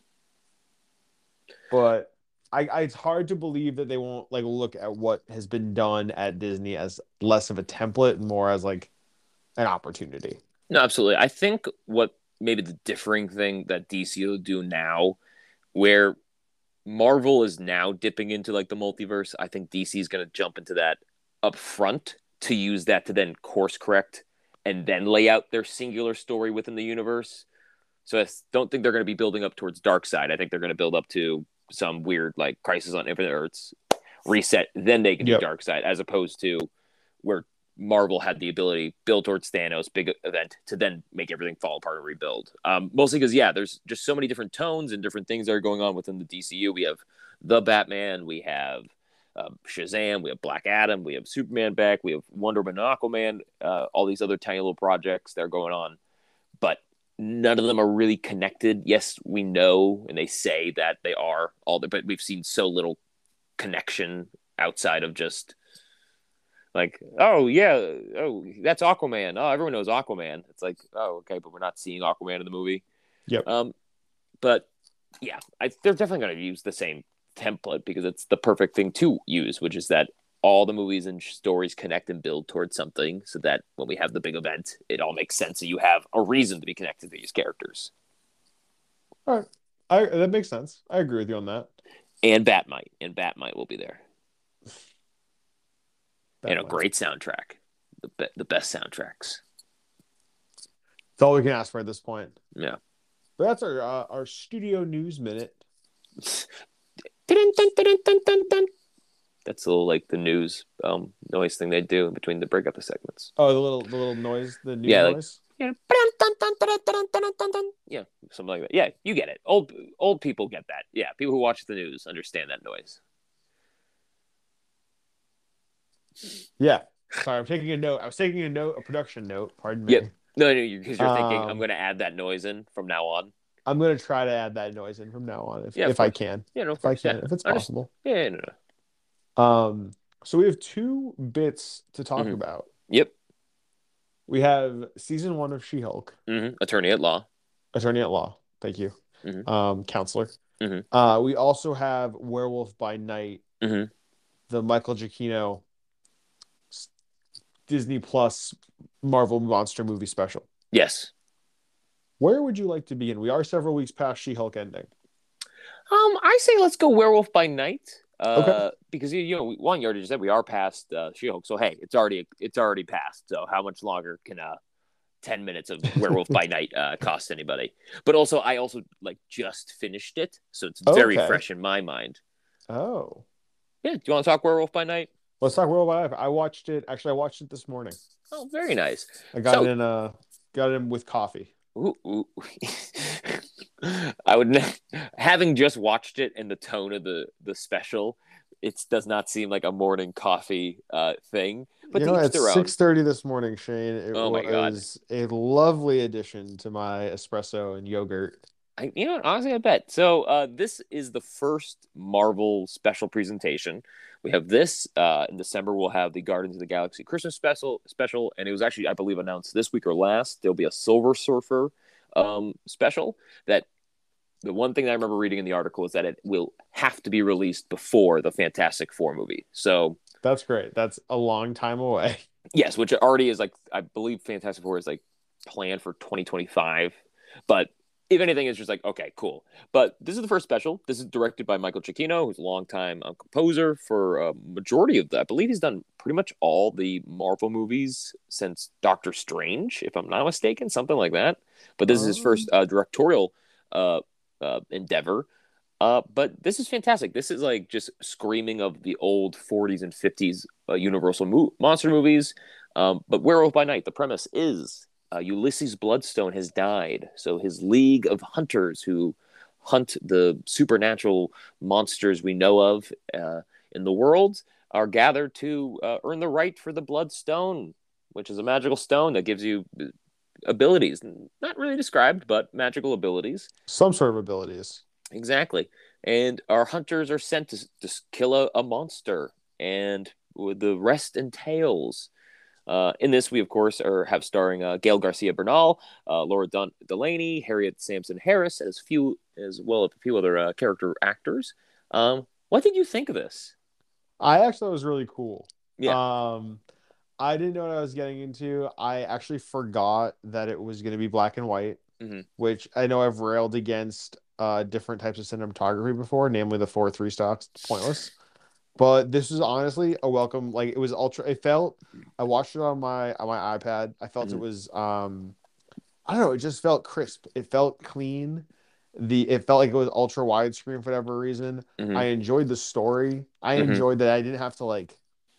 But I, I, it's hard to believe that they won't like look at what has been done at Disney as less of a template and more as like an opportunity. No, absolutely. I think what maybe the differing thing that D C will do now, where Marvel is now dipping into like the multiverse, I think D C is going to jump into that up front to use that to then course correct and then lay out their singular story within the universe. So I don't think they're going to be building up towards Darkseid. I think they're going to build up to some weird like Crisis on Infinite Earths reset. Then they can Yep. do Darkseid, as opposed to where Marvel had the ability build towards Thanos, big event, to then make everything fall apart and rebuild. Um, mostly because yeah, there's just so many different tones and different things that are going on within the D C U. We have the Batman, we have um, Shazam, we have Black Adam, we have Superman back, we have Wonder Woman, and Aquaman, uh, all these other tiny little projects that are going on, but none of them are really connected. Yes, we know, and they say that they are all, the, but we've seen so little connection outside of just like, oh yeah, oh that's Aquaman. Oh, everyone knows Aquaman. It's like, oh okay, but we're not seeing Aquaman in the movie. Yep. Um, but yeah, I, they're definitely going to use the same template because it's the perfect thing to use, which is that all the movies and stories connect and build towards something, so that when we have the big event, it all makes sense. So you have a reason to be connected to these characters. All right. I, that makes sense. I agree with you on that. And Batmite, and Batmite will be there. That and a might- great soundtrack, the be- the best soundtracks. It's all we can ask for at this point. Yeah. But that's our uh, our studio news minute. Dun, dun, dun, dun, dun, dun. That's a little like the news um, noise thing they do in between the break up the segments. Oh, the little the little noise, the news Yeah, like- noise. Yeah, dun, dun, dun, dun, dun, dun, dun, dun. Yeah, something like that. Yeah, you get it. Old old people get that. Yeah, people who watch the news understand that noise. Yeah. Sorry, I'm taking a note. I was taking a note, a production note. Pardon me. Yep. No, no, because you're, 'cause you're thinking Um, I'm going to add that noise in from now on. I'm gonna try to add that noise in from now on if, Yeah, of if I course. can. Yeah, no, If I course, can, yeah. if it's I just- possible. Yeah, no, no. Um, so we have two bits to talk Mhm. about. Yep. We have season one of She-Hulk, Mm-hmm. Attorney at law. Attorney at Law. Thank you. Mhm. Um, counselor. Mhm. Uh, we also have Werewolf by Night, Mm-hmm. the Michael Giacchino s- Disney Plus Marvel monster movie special. Yes. Where would you like to begin? We are several weeks past She-Hulk ending. Um, I say let's go Werewolf by Night. Uh, Okay. Because you know, we- one you already just said we are past uh, She-Hulk, so hey, it's already it's already passed. So how much longer can uh ten minutes of Werewolf by Night uh cost anybody? But also, I also like just finished it, so it's very Okay. fresh in my mind. Oh, Yeah, do you want to talk Werewolf by Night? let's talk World Wide Web. I watched it. Actually, I watched it this morning. Oh, very nice. I got it So, in uh got it in with coffee. ooh, ooh. I would ne- having just watched it and the tone of the the special, it does not seem like a morning coffee uh thing. But You to know, each at their own. six thirty this morning, Shane, it Oh my god. was a lovely addition to my espresso and yogurt. I, you know what? Honestly, I bet. So uh, this is the first Marvel special presentation. We have this uh, in December. We'll have the Guardians of the Galaxy Christmas special, special, and it was actually, I believe, announced this week or last. There'll be a Silver Surfer um, special. That the one thing that I remember reading in the article is that it will have to be released before the Fantastic Four movie. So That's great. That's a long time away. yes, which already is like I believe Fantastic Four is like planned for twenty twenty-five, but if anything, it's just like, okay, cool. But this is the first special. This is directed by Michael Giacchino, who's a longtime um, composer for a majority of the. I believe he's done pretty much all the Marvel movies since Doctor Strange, if I'm not mistaken, something like that. But this is his first Um, uh, directorial uh, uh, endeavor. Uh, but this is fantastic. This is like just screaming of the old forties and fifties uh, Universal mo- monster movies. Um, but Werewolf by Night, the premise is uh, Ulysses Bloodstone has died. So his league of hunters who hunt the supernatural monsters we know of uh, in the world are gathered to uh, earn the right for the Bloodstone, which is a magical stone that gives you abilities. Not really described, but magical abilities. some sort of abilities. Exactly. And our hunters are sent to, to kill a, a monster. And with the rest entails. Uh, in this, we, of course, are have starring uh, Gail Garcia Bernal, uh, Laura Dun- Delaney, Harriet Sampson Harris, as few as well as a few other uh, character actors. Um, what did you think of this? I actually thought it was really cool. Yeah. Um, I didn't know what I was getting into. I actually forgot that it was going to be black and white, Mm-hmm. which I know I've railed against uh different types of cinematography before, namely the four three stocks, pointless. But this was honestly a welcome. Like it was ultra. It felt. I watched it on my on my iPad. I felt it Mm-hmm. was. Um, I don't know. It just felt crisp. It felt clean. The it felt like it was ultra widescreen for whatever reason. Mm-hmm. I enjoyed the story. I Mm-hmm. enjoyed that I didn't have to like.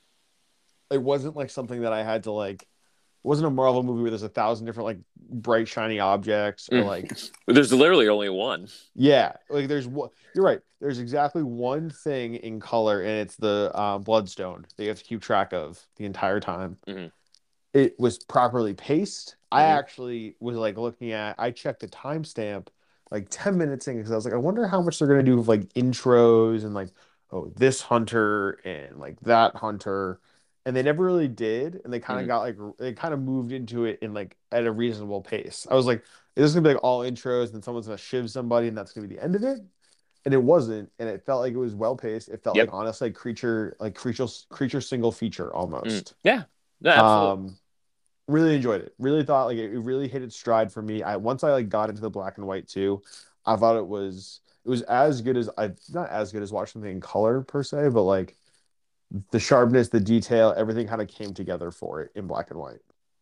It wasn't like something that I had to like. It wasn't a Marvel movie where there's a thousand different like bright shiny objects or like Mm. There's literally only one. yeah, like there's one. You're right. There's exactly one thing in color, and it's the uh, bloodstone that you have to keep track of the entire time. Mm-hmm. It was properly paced. I Mm-hmm. actually was like looking at. I checked the timestamp like ten minutes in because I was like, I wonder how much they're gonna do with like intros and like, oh, this hunter and like that hunter, and they never really did. And they kind of Mm-hmm. got like they kind of moved into it in like at a reasonable pace. I was like, is this gonna be like all intros and someone's gonna shiv somebody and that's gonna be the end of it? And it wasn't, and it felt like it was well paced. It felt like Yep. honestly like creature like creature creature single feature Mm. almost. Yeah. No, absolutely. Um, really enjoyed it. Really thought like it, it really hit its stride for me. I once I like got into the black and white too, I thought it was it was as good as I not as good as watching something in color per se, but like the sharpness, the detail, everything kind of came together for it in black and white.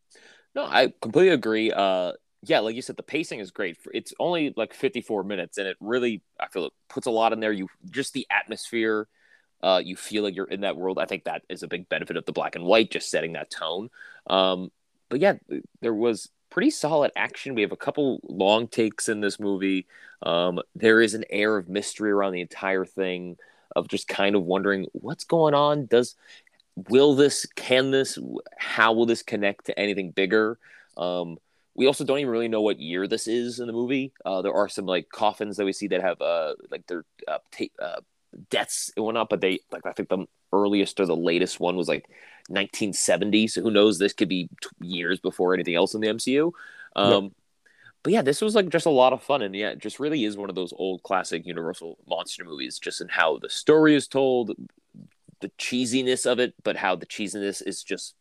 No, I completely agree. Uh, yeah, like you said, the pacing is great. It's only like fifty-four minutes, and it really, I feel it puts a lot in there. You just the atmosphere. Uh, you feel like you're in that world. I think that is a big benefit of the black and white, just setting that tone. Um, but yeah, there was pretty solid action. We have a couple long takes in this movie. Um, there is an air of mystery around the entire thing, of just kind of wondering what's going on. Does will this can this how will this connect to anything bigger? um we also don't even really know what year this is in the movie. Uh there are some like coffins that we see that have uh like their uh, ta- uh deaths and whatnot, but they like I think the earliest or the latest one was like nineteen seventy, so who knows, this could be t- years before anything else in the MCU. Yep. um but yeah, this was like just a lot of fun, and yeah, it just really is one of those old classic Universal monster movies, just in how the story is told, the cheesiness of it, but how the cheesiness is just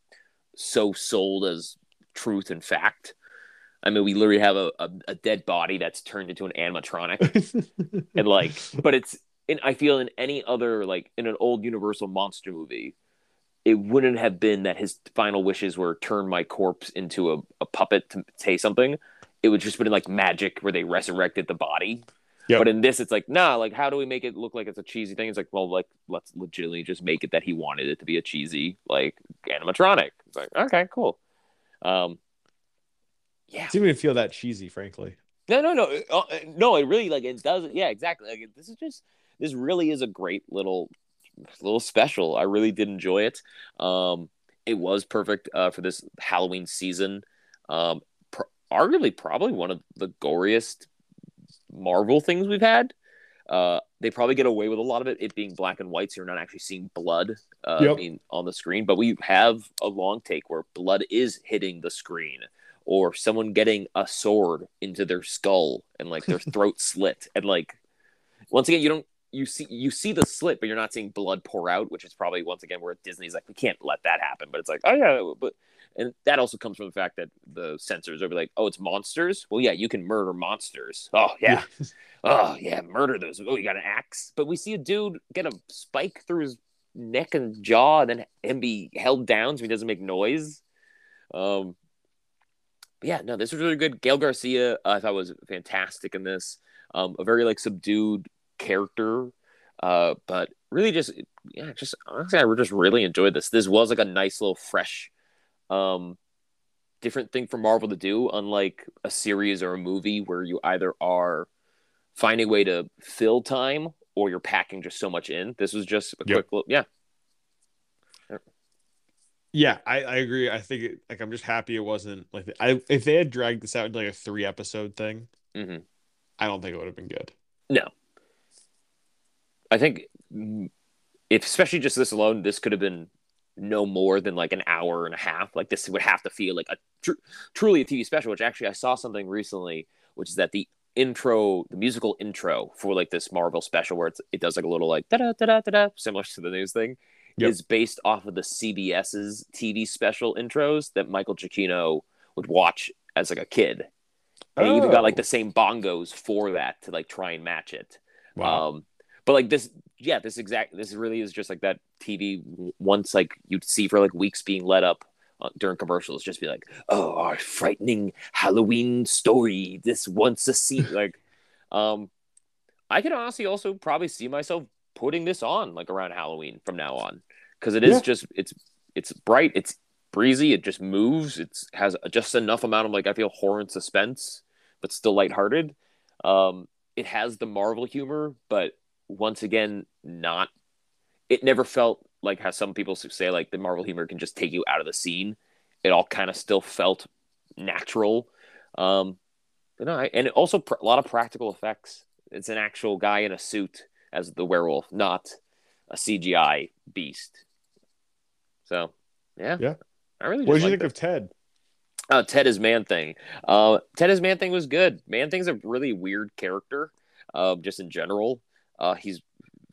so sold as truth and fact. I mean, we literally have a, a, a dead body that's turned into an animatronic, and like, but it's. And I feel in any other like in an old Universal monster movie, it wouldn't have been that his final wishes were turn my corpse into a, a puppet to say something. It would just been like magic where they resurrected the body. Yep. But in this, it's like, nah, like, how do we make it look like it's a cheesy thing? It's like, well, like, let's legitimately just make it that he wanted it to be a cheesy, like, animatronic. It's like, okay, cool. Um, yeah. It didn't even feel that cheesy, frankly. No, no, no, uh, no. It really like it does. Yeah, exactly. Like this is just this really is a great little little special. I really did enjoy it. Um, it was perfect uh, for this Halloween season. Um, pr- arguably, probably one of the goriest Marvel things we've had. Uh, they probably get away with a lot of it, it being black and white, so you're not actually seeing blood uh, Yep. being on the screen. But we have a long take where blood is hitting the screen, or someone getting a sword into their skull and like their throat slit, and like once again, you don't you see you see the slit, but you're not seeing blood pour out, which is probably once again where Disney's like, we can't let that happen. But it's like, oh yeah, but and that also comes from the fact that the censors will be like, oh, it's monsters. Well, yeah, you can murder monsters. Oh yeah, Yeah. oh yeah, murder those. Oh, you got an axe, but we see a dude get a spike through his neck and jaw, and then him be held down so he doesn't make noise. Um, yeah, no, this was really good. Gail Garcia, uh, I thought was fantastic in this. Um, a very like subdued character, uh, but really just yeah, just honestly, I just really enjoyed this. This was like a nice little fresh, um, different thing for Marvel to do, unlike a series or a movie where you either are finding a way to fill time or you're packing just so much in. This was just a Yep. quick look, yeah. Yeah, I, I agree. I think it, like I'm just happy it wasn't like I if they had dragged this out into like a three episode thing, Mm-hmm. I don't think it would have been good. No, I think if especially just this alone, this could have been no more than like an hour and a half. Like this would have to feel like a tr- truly a T V special. Which actually I saw something recently, which is that the intro, the musical intro for like this Marvel special, where it's, it does like a little like da da da da da, similar to the news thing, Yep. is based off of the CBS's T V special intros that Michael Giacchino would watch as like a kid, and he even got like Oh, the same bongos for that to like try and match it. wow. Um, but like this, yeah, this exact this really is just like that T V once like you'd see for like weeks being let up uh, during commercials, just be like, oh, our frightening Halloween story. This once a scene, like, um, I can honestly also probably see myself putting this on like around Halloween from now on because it is Yeah. just it's it's bright, it's breezy, it just moves, it's has just enough amount of like I feel horror and suspense, but still lighthearted. Um, it has the Marvel humor, but once again, not. It never felt like how some people say like the Marvel humor can just take you out of the scene. It all kind of still felt natural. Um, but no, I, and also pr- a lot of practical effects. It's an actual guy in a suit as the werewolf, not a C G I beast. So, yeah, Yeah. I really What just did you liked think it. of Ted? Uh, Ted is Man Thing. Uh, Ted is Man Thing was good. Man Thing's a really weird character, uh, just in general. Uh, he's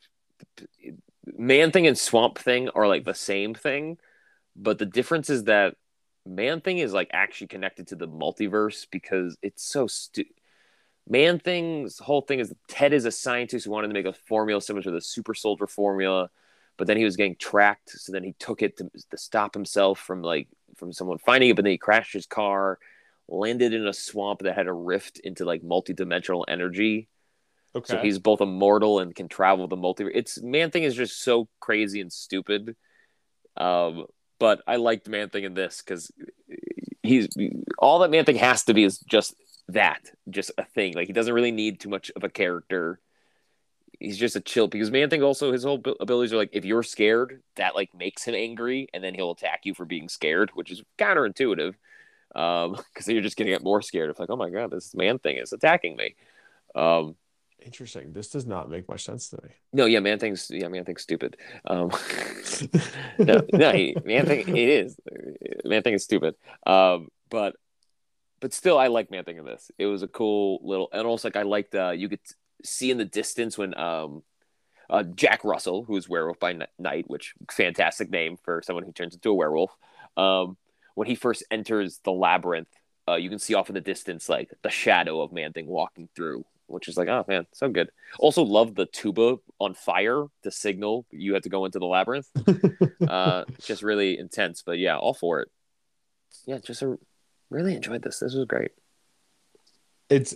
Man Thing and Swamp Thing are like the same thing, but the difference is that Man Thing is like actually connected to the multiverse because it's so stupid. Man Thing's whole thing is Ted is a scientist who wanted to make a formula similar to the super soldier formula, but then he was getting tracked, so then he took it to, to stop himself from like from someone finding it, but then he crashed his car, landed in a swamp that had a rift into like multi-dimensional energy. So Okay. he's both immortal and can travel the multiverse. It's Man Thing is just so crazy and stupid. Um, but I liked Man Thing in this because he's all that Man Thing has to be is just that, just a thing. Like he doesn't really need too much of a character. He's just a chill because Man Thing also his whole abilities are like if you're scared, that like makes him angry, and then he'll attack you for being scared, which is counterintuitive. Um, because you're just getting more scared. It's like, oh my god, this Man Thing is attacking me. Um, Interesting. This does not make much sense to no, yeah, Man Thing's yeah, Man Thing's stupid. Um, no, me. no, he, Man Thing it is. Man Thing is stupid. Um, but but still, I like Man Thing in this. It was a cool little, and also like I liked uh, you could see in the distance when um uh, Jack Russell, who's Werewolf by Night, which fantastic name for someone who turns into a werewolf. Um, when he first enters the labyrinth, uh, you can see off in the distance like the shadow of Man Thing walking through, which is like, oh man, so good. Also, love the tuba on fire to signal you had to go into the labyrinth. Uh, just really intense, but yeah, all for it. Yeah, just a, really enjoyed this. This was great. It's it's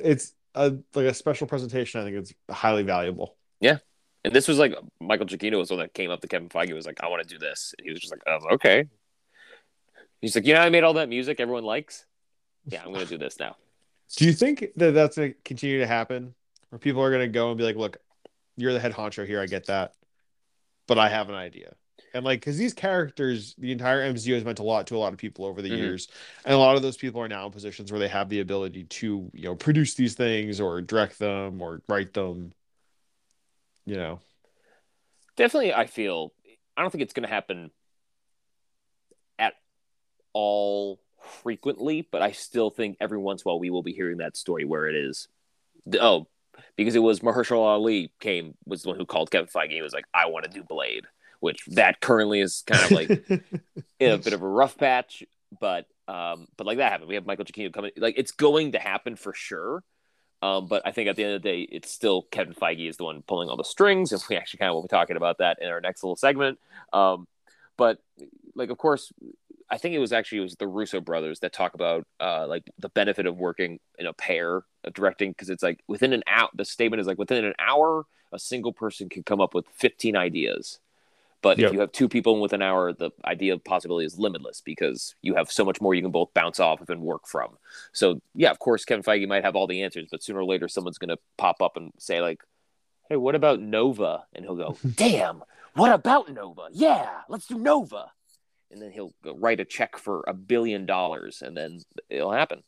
a like a special presentation, I think it's highly valuable. Yeah. And this was like Michael Giacchino was the one that came up to Kevin Feige was like, I want to do this. And he was just like, oh, okay. He's like, you know, I made all that music everyone likes. Yeah, I'm going to do this now. Do you think that that's going to continue to happen? Where people are going to go and be like, look, you're the head honcho here. I get that. But I have an idea. And like, because these characters, the entire M C U has meant a lot to a lot of people over the mm-hmm. years. And a lot of those people are now in positions where they have the ability to, you know, produce these things or direct them or write them. You know, definitely, I feel I don't think it's going to happen at all frequently, but I still think every once in a while we will be hearing that story where it is. Oh, because it was Mahershala Ali came was the one who called Kevin Feige. He was like, "I want to do Blade," which that currently is kind of like in a bit of a rough patch, but um, but like that happened. We have Michael Giacchino coming. Like it's going to happen for sure. Um, but I think at the end of the day, it's still Kevin Feige is the one pulling all the strings, and we actually kind of will be talking about that in our next little segment. Um, but like, of course, I think it was actually it was the Russo brothers that talk about uh, like the benefit of working in a pair of directing because it's like within an hour. The statement is like within an hour, a single person can come up with fifteen ideas. But yep. if you have two people with an hour, the idea of possibility is limitless because you have so much more you can both bounce off of and work from. So, yeah, of course, Kevin Feige might have all the answers, but sooner or later, someone's going to pop up and say, like, hey, what about Nova? And he'll go, damn, what about Nova? Yeah, let's do Nova. And then he'll go write a check for a billion dollars, and then it'll happen.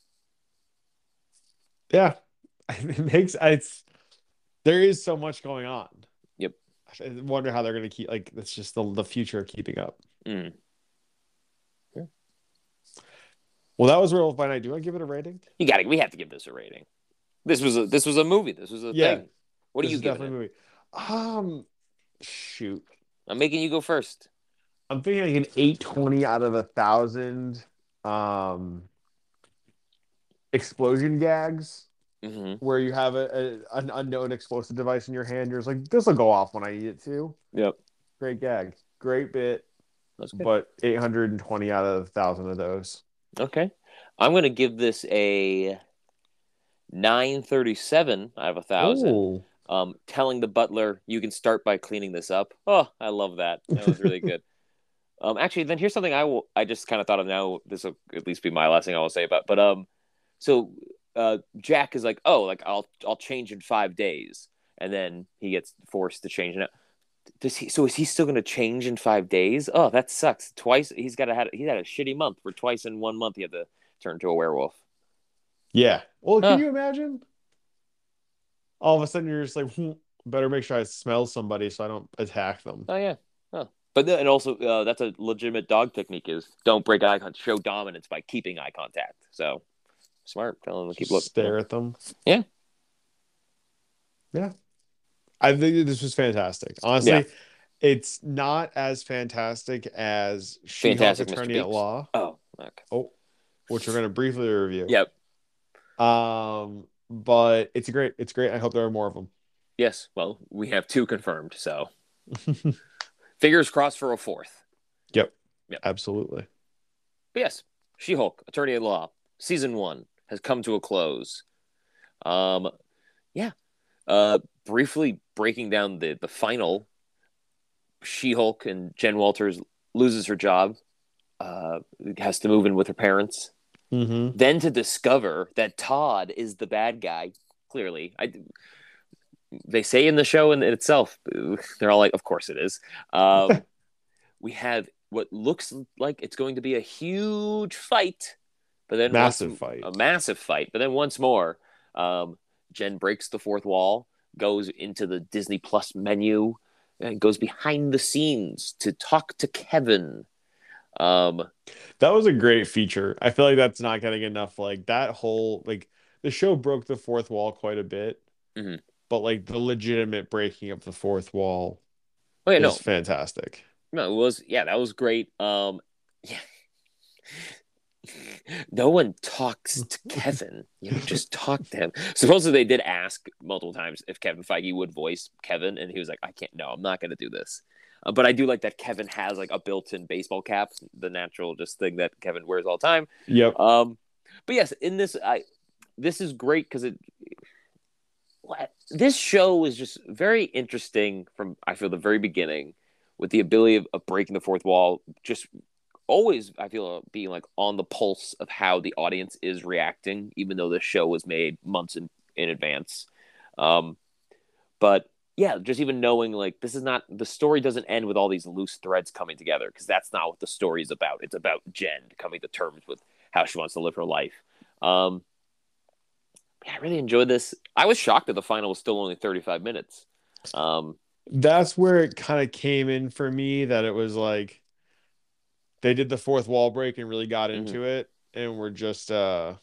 Yeah, it makes it's there is so much going on. Yep. I wonder how they're going to keep, like, that's just the, the future of keeping up. Mm. Yeah. Well, that was Werewolf by Night. Do you want to give it a rating? You got to, we have to give this a rating. This was a, this was a movie. This was a yeah, thing. What are you giving it? Movie. Um, shoot. I'm making you go first. I'm thinking like an eight twenty out of a thousand. Um, explosion gags. Mm-hmm. Where you have a, a an unknown explosive device in your hand, you're just like, this will go off when I need it to. Yep. Great gag. Great bit. But eight hundred twenty out of a thousand of those. Okay. I'm going to give this a nine thirty-seven out of a thousand. Um, telling the butler, you can start by cleaning this up. Oh, I love that. That was really good. Um, actually, then here's something I will, I just kind of thought of now. This will at least be my last thing I will say about, but, um, so, Uh, Jack is like, oh, like I'll I'll change in five days, and then he gets forced to change it. Does he? So is he still going to change in five days? Oh, that sucks. Twice he's got to had he had a shitty month for twice in one month he had to turn to a werewolf. Yeah. Well, can huh. you imagine? All of a sudden you're just like, hmm, better make sure I smell somebody so I don't attack them. Oh yeah. Oh. But then, and also uh, that's a legitimate dog technique is don't break eye contact, show dominance by keeping eye contact. So. Smart. Tell them to keep looking. Stare at them. Yeah. Yeah. I think this was fantastic. Honestly, yeah. It's not as fantastic as She-Hulk Attorney at Law. Oh, okay. Oh, which we're going to briefly review. Yep. Um, but it's great. It's great. I hope there are more of them. Yes. Well, we have two confirmed, so fingers crossed for a fourth. Yep. Yep. Absolutely. But yes, She-Hulk Attorney at Law, season one. Has come to a close. Um, yeah. Uh, briefly breaking down the, the final, She-Hulk and Jen Walters loses her job, uh, has to move in with her parents. Mm-hmm. Then to discover that Todd is the bad guy, clearly. I, they say in the show in itself, they're all like, of course it is. Um, we have what looks like it's going to be a huge fight. But then massive once, fight, a massive fight. But then once more, um, Jen breaks the fourth wall, goes into the Disney Plus menu, and goes behind the scenes to talk to Kevin. Um, that was a great feature. I feel like that's not getting enough. Like that whole like the show broke the fourth wall quite a bit, mm-hmm. but like the legitimate breaking of the fourth wall, oh yeah, is no, fantastic. No, it was yeah, that was great. Um, yeah. No one talks to Kevin. You know, just talk to him. Supposedly they did ask multiple times if Kevin Feige would voice Kevin, and he was like, I can't, no, I'm not going to do this. Uh, but I do like that Kevin has like a built-in baseball cap, the natural just thing that Kevin wears all the time. Yep. Um, but yes, in this, I this is great because it this show is just very interesting from I feel the very beginning, with the ability of, of breaking the fourth wall. Just always I feel being like on the pulse of how the audience is reacting, even though the show was made months in in advance. Um, but yeah, just even knowing like this is not the story doesn't end with all these loose threads coming together, because that's not what the story is about. It's about Jen coming to terms with how she wants to live her life. Um, yeah, I really enjoyed this. I was shocked that the final was still only thirty-five minutes. Um, That's where it kind of came in for me, that it was like they did the fourth wall break and really got mm-hmm. into it, and we're just uh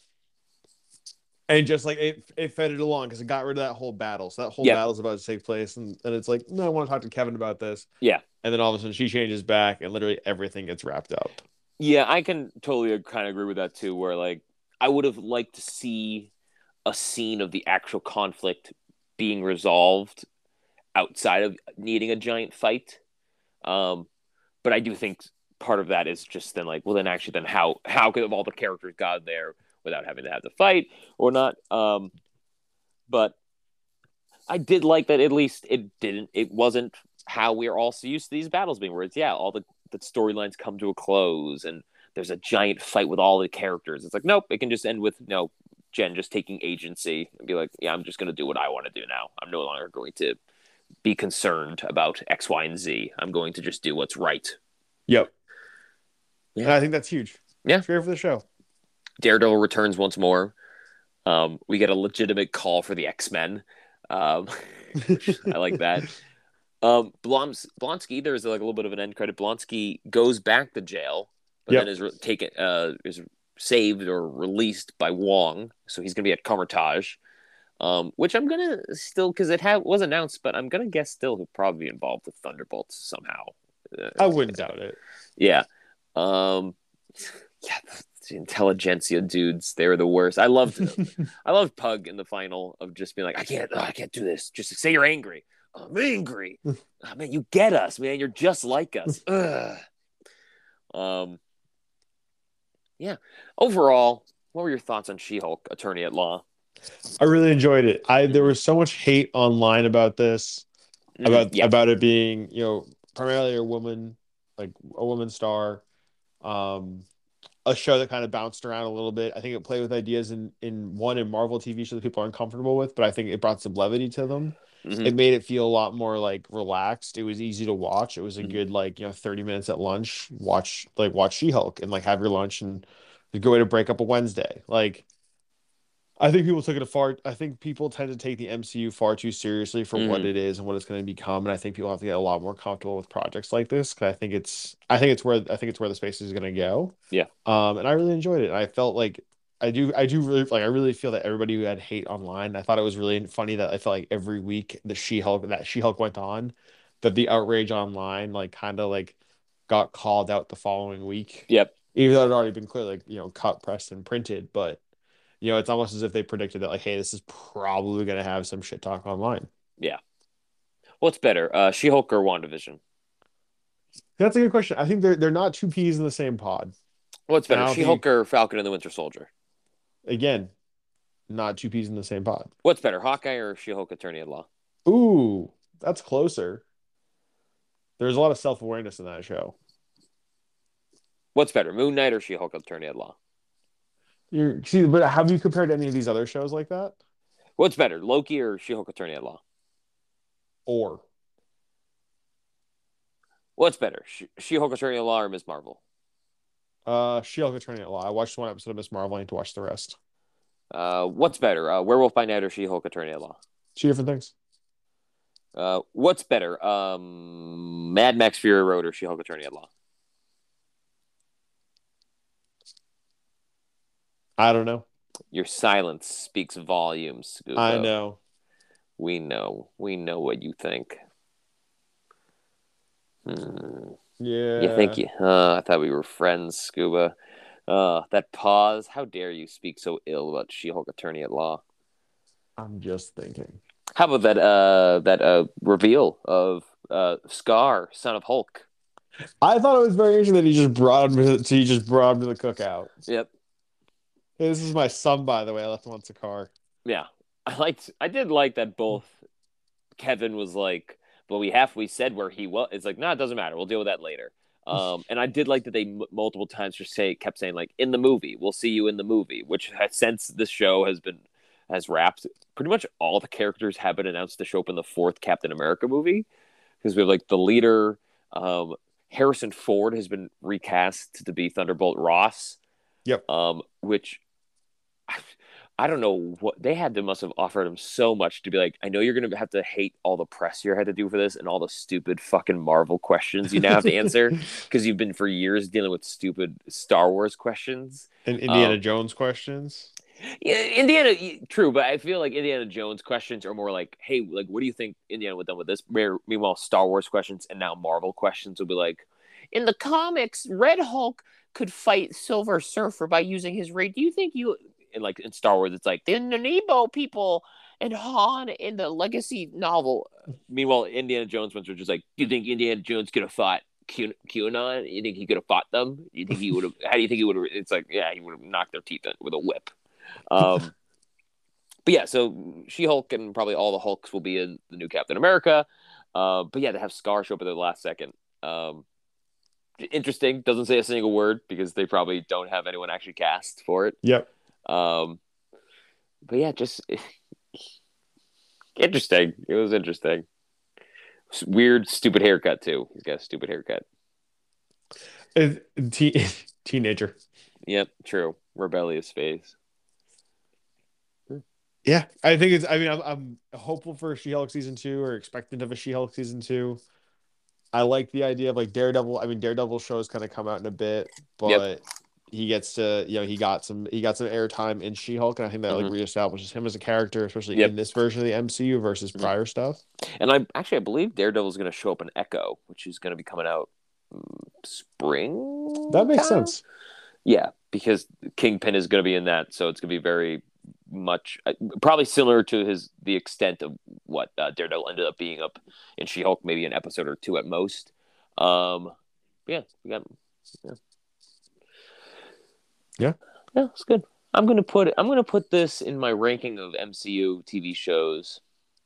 and just like it, it fed it along because it got rid of that whole battle. So that whole Yep. battle's about to take place, and, and it's like, no, I want to talk to Kevin about this. Yeah. And then all of a sudden she changes back, and literally everything gets wrapped up. Yeah, I can totally kind of agree with that too. Where like I would have liked to see a scene of the actual conflict being resolved outside of needing a giant fight. Um, but I do think part of that is just then like, well, then actually, then how how could have all the characters got there without having to have the fight or not? Um, but I did like that at least it didn't. It wasn't how we're also used to these battles being, where it's yeah, all the the storylines come to a close and there's a giant fight with all the characters. It's like nope, it can just end with you know Jen just taking agency and be like, yeah, I'm just going to do what I want to do now. I'm no longer going to be concerned about X, Y, and Z. I'm going to just do what's right. Yep. Yeah. And I think that's huge. Yeah. It's great for the show. Daredevil returns once more. Um, we get a legitimate call for the X-Men. Um, I like that. Um, Blons- Blonsky, there's like a little bit of an end credit. Blonsky goes back to jail, but yep. then is re- taken, uh, is saved or released by Wong. So he's going to be at Comertage. Um, which I'm gonna still because it ha- was announced, but I'm gonna guess still he'll probably be involved with Thunderbolts somehow. Uh, I wouldn't doubt it. Yeah, um, yeah. The intelligentsia dudes, they were the worst. I loved, I loved Pug in the final of just being like, I can't, oh, I can't do this. Just say you're angry. I'm angry. Oh, man, you get us, man. You're just like us. Ugh. Um, yeah. Overall, what were your thoughts on She-Hulk, Attorney at Law? I really enjoyed it. I there was so much hate online about this, mm, about yeah. about it being, you know, primarily a woman, like a woman star, um, a show that kind of bounced around a little bit. I think it played with ideas in in one in Marvel T V show that people aren't comfortable with, but I think it brought some levity to them. Mm-hmm. It made it feel a lot more like relaxed. It was easy to watch. It was a mm-hmm. good like you know thirty minutes at lunch. Watch like watch She-Hulk and like have your lunch and a good way to break up a Wednesday. Like. I think people took it a far. I think people tend to take the M C U far too seriously for mm-hmm. what it is and what it's going to become, and I think people have to get a lot more comfortable with projects like this because I think it's. I think it's where I think it's where the space is going to go. Yeah. Um, and I really enjoyed it. I felt like I do. I do really like. I really feel that everybody who had hate online. I thought it was really funny that I felt like every week the She-Hulk that She-Hulk went on, that the outrage online like kind of like got called out the following week. Yep. Even though it had already been clear, like you know, cut, pressed, and printed, but. You know, it's almost as if they predicted that, like, hey, this is probably going to have some shit talk online. Yeah. What's better, uh, She-Hulk or WandaVision? That's a good question. I think they're they're not two peas in the same pod. What's better, She-Hulk think... or Falcon and the Winter Soldier? Again, not two peas in the same pod. What's better, Hawkeye or She-Hulk Attorney at Law? Ooh, that's closer. There's a lot of self-awareness in that show. What's better, Moon Knight or She-Hulk Attorney at Law? You're see, but have you compared to any of these other shows like that? What's better, Loki or She-Hulk Attorney at Law? Or what's better, She-Hulk Attorney at Law or Miz Marvel? Uh, She-Hulk Attorney at Law. I watched one episode of Miz Marvel. I need to watch the rest. Uh, what's better, uh, Werewolf by Night or She-Hulk Attorney at Law? Two different things. Uh, what's better, um, Mad Max Fury Road or She-Hulk Attorney at Law? I don't know. Your silence speaks volumes, Scuba. I know. We know. We know what you think. Hmm. Yeah. You think you... Uh, I thought we were friends, Scuba. Uh, that pause. How dare you speak so ill about She-Hulk Attorney at Law? I'm just thinking. How about that uh, that uh, reveal of uh, Scar, son of Hulk? I thought it was very interesting that he just brought him to, he just brought him to the cookout. Yep. Hey, this is my son, by the way. I left him on Sakaar. Yeah. I liked. I did like that both Kevin was like, "Well, we have we said where he was." It's like, no, nah, it doesn't matter. We'll deal with that later. Um, and I did like that they m- multiple times just say kept saying like in the movie, we'll see you in the movie, which has, since this show has been has wrapped, pretty much all the characters have been announced to show up in the fourth Captain America movie because we have like the leader. Um, Harrison Ford has been recast to be Thunderbolt Ross, Yep. um, which I don't know what they had to must have offered him so much to be like, I know you're gonna have to hate all the press you had to do for this and all the stupid fucking Marvel questions you now have to answer because you've been for years dealing with stupid Star Wars questions. And Indiana Um, Jones questions. yeah, Indiana, true, but I feel like Indiana Jones questions are more like, hey, like, what do you think Indiana would have done with this? Where, meanwhile, Star Wars questions and now Marvel questions will be like, in the comics, Red Hulk could fight Silver Surfer by using his ray. Do you think you, and like in Star Wars, it's like the Nanibo people and Han in the Legacy novel. Meanwhile, Indiana Jones ones are just like, do you think Indiana Jones could have fought Q- QAnon? You think he could have fought them? You think he would have? How do you think he would have? It's like, yeah, he would have knocked their teeth in with a whip. Um, but yeah, so She-Hulk and probably all the Hulks will be in the new Captain America. Uh, but yeah, to have Scar show up at the last second. Um, interesting. Doesn't say a single word because they probably don't have anyone actually cast for it. Yep. Um, but yeah, just interesting. It was interesting. Weird, stupid haircut too. He's got a stupid haircut. Te- teenager. Yep, true. Rebellious face. Yeah, I think it's. I mean, I'm, I'm hopeful for She-Hulk season two, or expectant of a She-Hulk season two. I like the idea of like Daredevil. I mean, Daredevil shows kind of come out in a bit, but Yep. he gets to, you know, he got some he got some airtime in She-Hulk, and I think that like Mhm. reestablishes him as a character, especially Yep. in this version of the M C U versus Mhm. prior stuff. And I actually I believe Daredevil's going to show up in Echo, which is going to be coming out mm, spring. That makes time? sense. Yeah, because Kingpin is going to be in that, so it's going to be very much uh, probably similar to his the extent of what uh, Daredevil ended up being up in She-Hulk, maybe an episode or two at most. Um, yeah, we got yeah, Yeah, yeah, it's good. I'm gonna put I'm gonna put this in my ranking of M C U T V shows.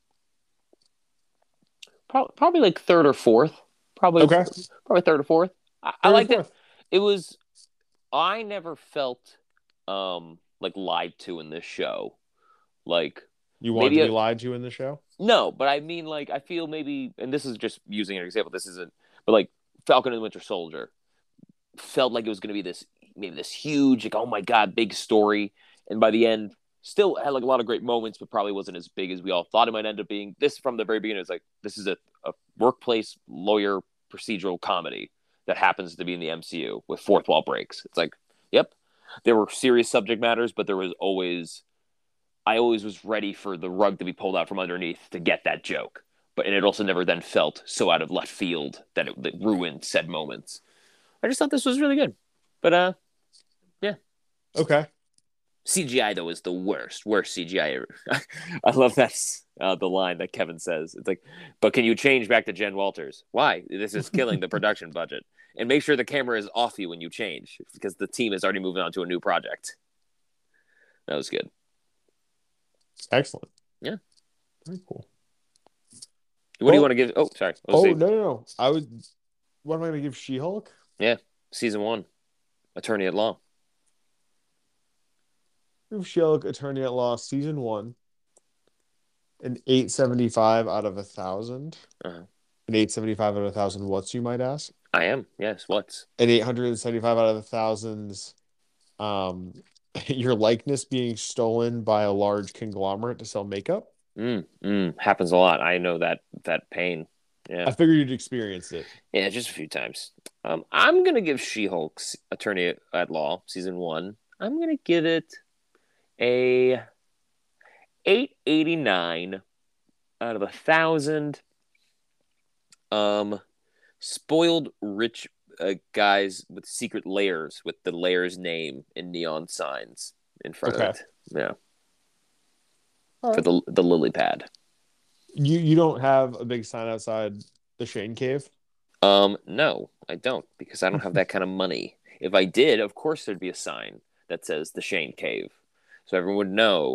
Probably, probably like third or fourth. Probably okay, probably third or fourth. I, I third or liked it. fourth. It was I never felt um like lied to in this show. Like You want to maybe be a, lied to in the show? no, but I mean like I feel maybe and this is just using an example. This isn't but like Falcon and the Winter Soldier felt like it was going to be this maybe this huge like oh my god big story and by the end still had like a lot of great moments but probably wasn't as big as we all thought it might end up being. This from the very beginning is like this is a, a workplace lawyer procedural comedy that happens to be in the M C U with fourth wall breaks. It's like yep, there were serious subject matters but there was always I always was ready for the rug to be pulled out from underneath to get that joke. But and it also never then felt so out of left field that it, that ruined said moments. I just thought this was really good. But uh yeah. Okay. C G I though is the worst. Worst C G I ever. I love that uh, the line that Kevin says. It's like, but can you change back to Jen Walters? Why? This is killing the production budget. And make sure the camera is off you when you change because the team is already moving on to a new project. That was good. Excellent. Yeah. Very cool. What do you want to give? Oh, sorry. Oh, no, no, no. I would. What am I going to give She-Hulk? Yeah. Season one. Attorney at Law. Give She-Hulk Attorney at Law season one. An eight seventy-five out of a thousand. Uh-huh. An eight seventy-five out of a thousand. What's you might ask? I am. Yes. What's? An eight hundred seventy-five out of a thousands. Um, your likeness being stolen by a large conglomerate to sell makeup. Mm, mm, happens a lot. I know that that pain. Yeah. I figured you'd experienced it. Yeah, just a few times. Um, I'm gonna give She-Hulk's Attorney at Law season one. I'm gonna give it a eight eighty-nine out of a thousand. Um, spoiled rich uh, guys with secret layers with the layer's name in neon signs in front Okay. of it. Yeah, All for right. the the lily pad. You you don't have a big sign outside the Shane Cave? Um, no, I don't because I don't have that kind of money. If I did, of course there'd be a sign that says the Shane Cave, so everyone would know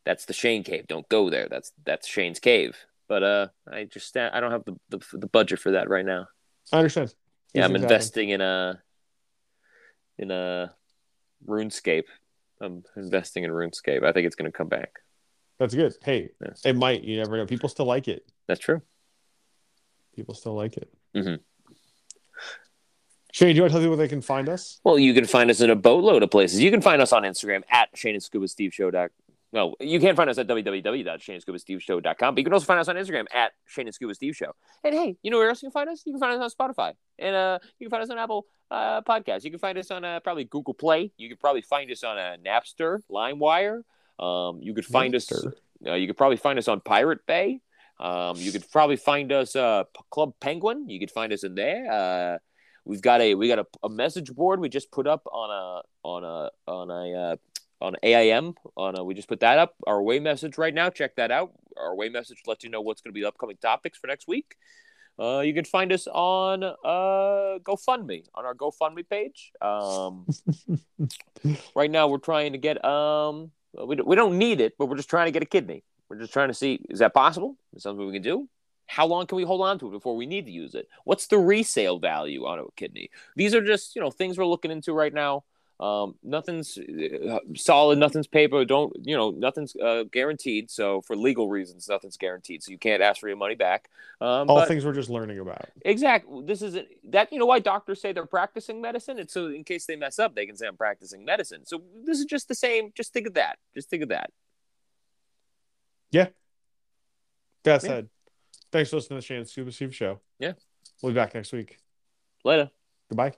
that's the Shane cave. Don't go there. That's that's Shane's cave. But uh, I just I don't have the the, the budget for that right now. I understand. These yeah, I'm things investing happen. in a in a RuneScape. I'm investing in RuneScape. I think it's going to come back. That's good. Hey, yeah. It might. You never know. People still like it. That's true. People still like it. Mm-hmm. Shane, do you want to tell people where they can find us? Well, you can find us in a boatload of places. You can find us on Instagram at Shane and Scuba Steve Show. No, you can't find us at w w w dot shane and scuba steve show dot com, but you can also find us on Instagram at Shane and Scuba Steve Show. And hey, you know where else you can find us? You can find us on Spotify. And uh, you can find us on Apple uh, Podcasts. You can find us on uh, probably Google Play. You can probably find us on uh, Napster, LimeWire. Um, you could find Napster. us. Uh, you could probably find us on Pirate Bay. Um, you could probably find us uh, Club Penguin. You could find us in there. Uh, we've got a we got a, a message board we just put up on a on a on a uh, on A I M. On a, we just put that up. Our away message right now. Check that out. Our away message lets you know what's going to be the upcoming topics for next week. Uh, you can find us on uh, GoFundMe on our GoFundMe page. Um, right now, we're trying to get um. We we don't need it, but we're just trying to get a kidney. We're just trying to see, is that possible? Is that something we can do? How long can we hold on to it before we need to use it? What's the resale value on a kidney? These are just, you know, things we're looking into right now. Um, nothing's uh, solid, nothing's paper. Don't, you know, nothing's uh, guaranteed. So for legal reasons, nothing's guaranteed. So you can't ask for your money back. Um, All but, things we're just learning about. Exactly. This is that, you know, why doctors say they're practicing medicine. It's so in case they mess up, they can say I'm practicing medicine. So this is just the same. Just think of that. Just think of that. Yeah. That yeah. said, thanks for listening to the Shane and Scuba Steve Show. Yeah. We'll be back next week. Later. Goodbye.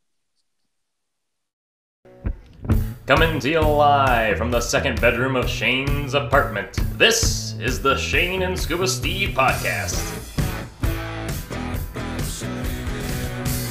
Coming to you live from the second bedroom of Shane's apartment. This is the Shane and Scuba Steve podcast.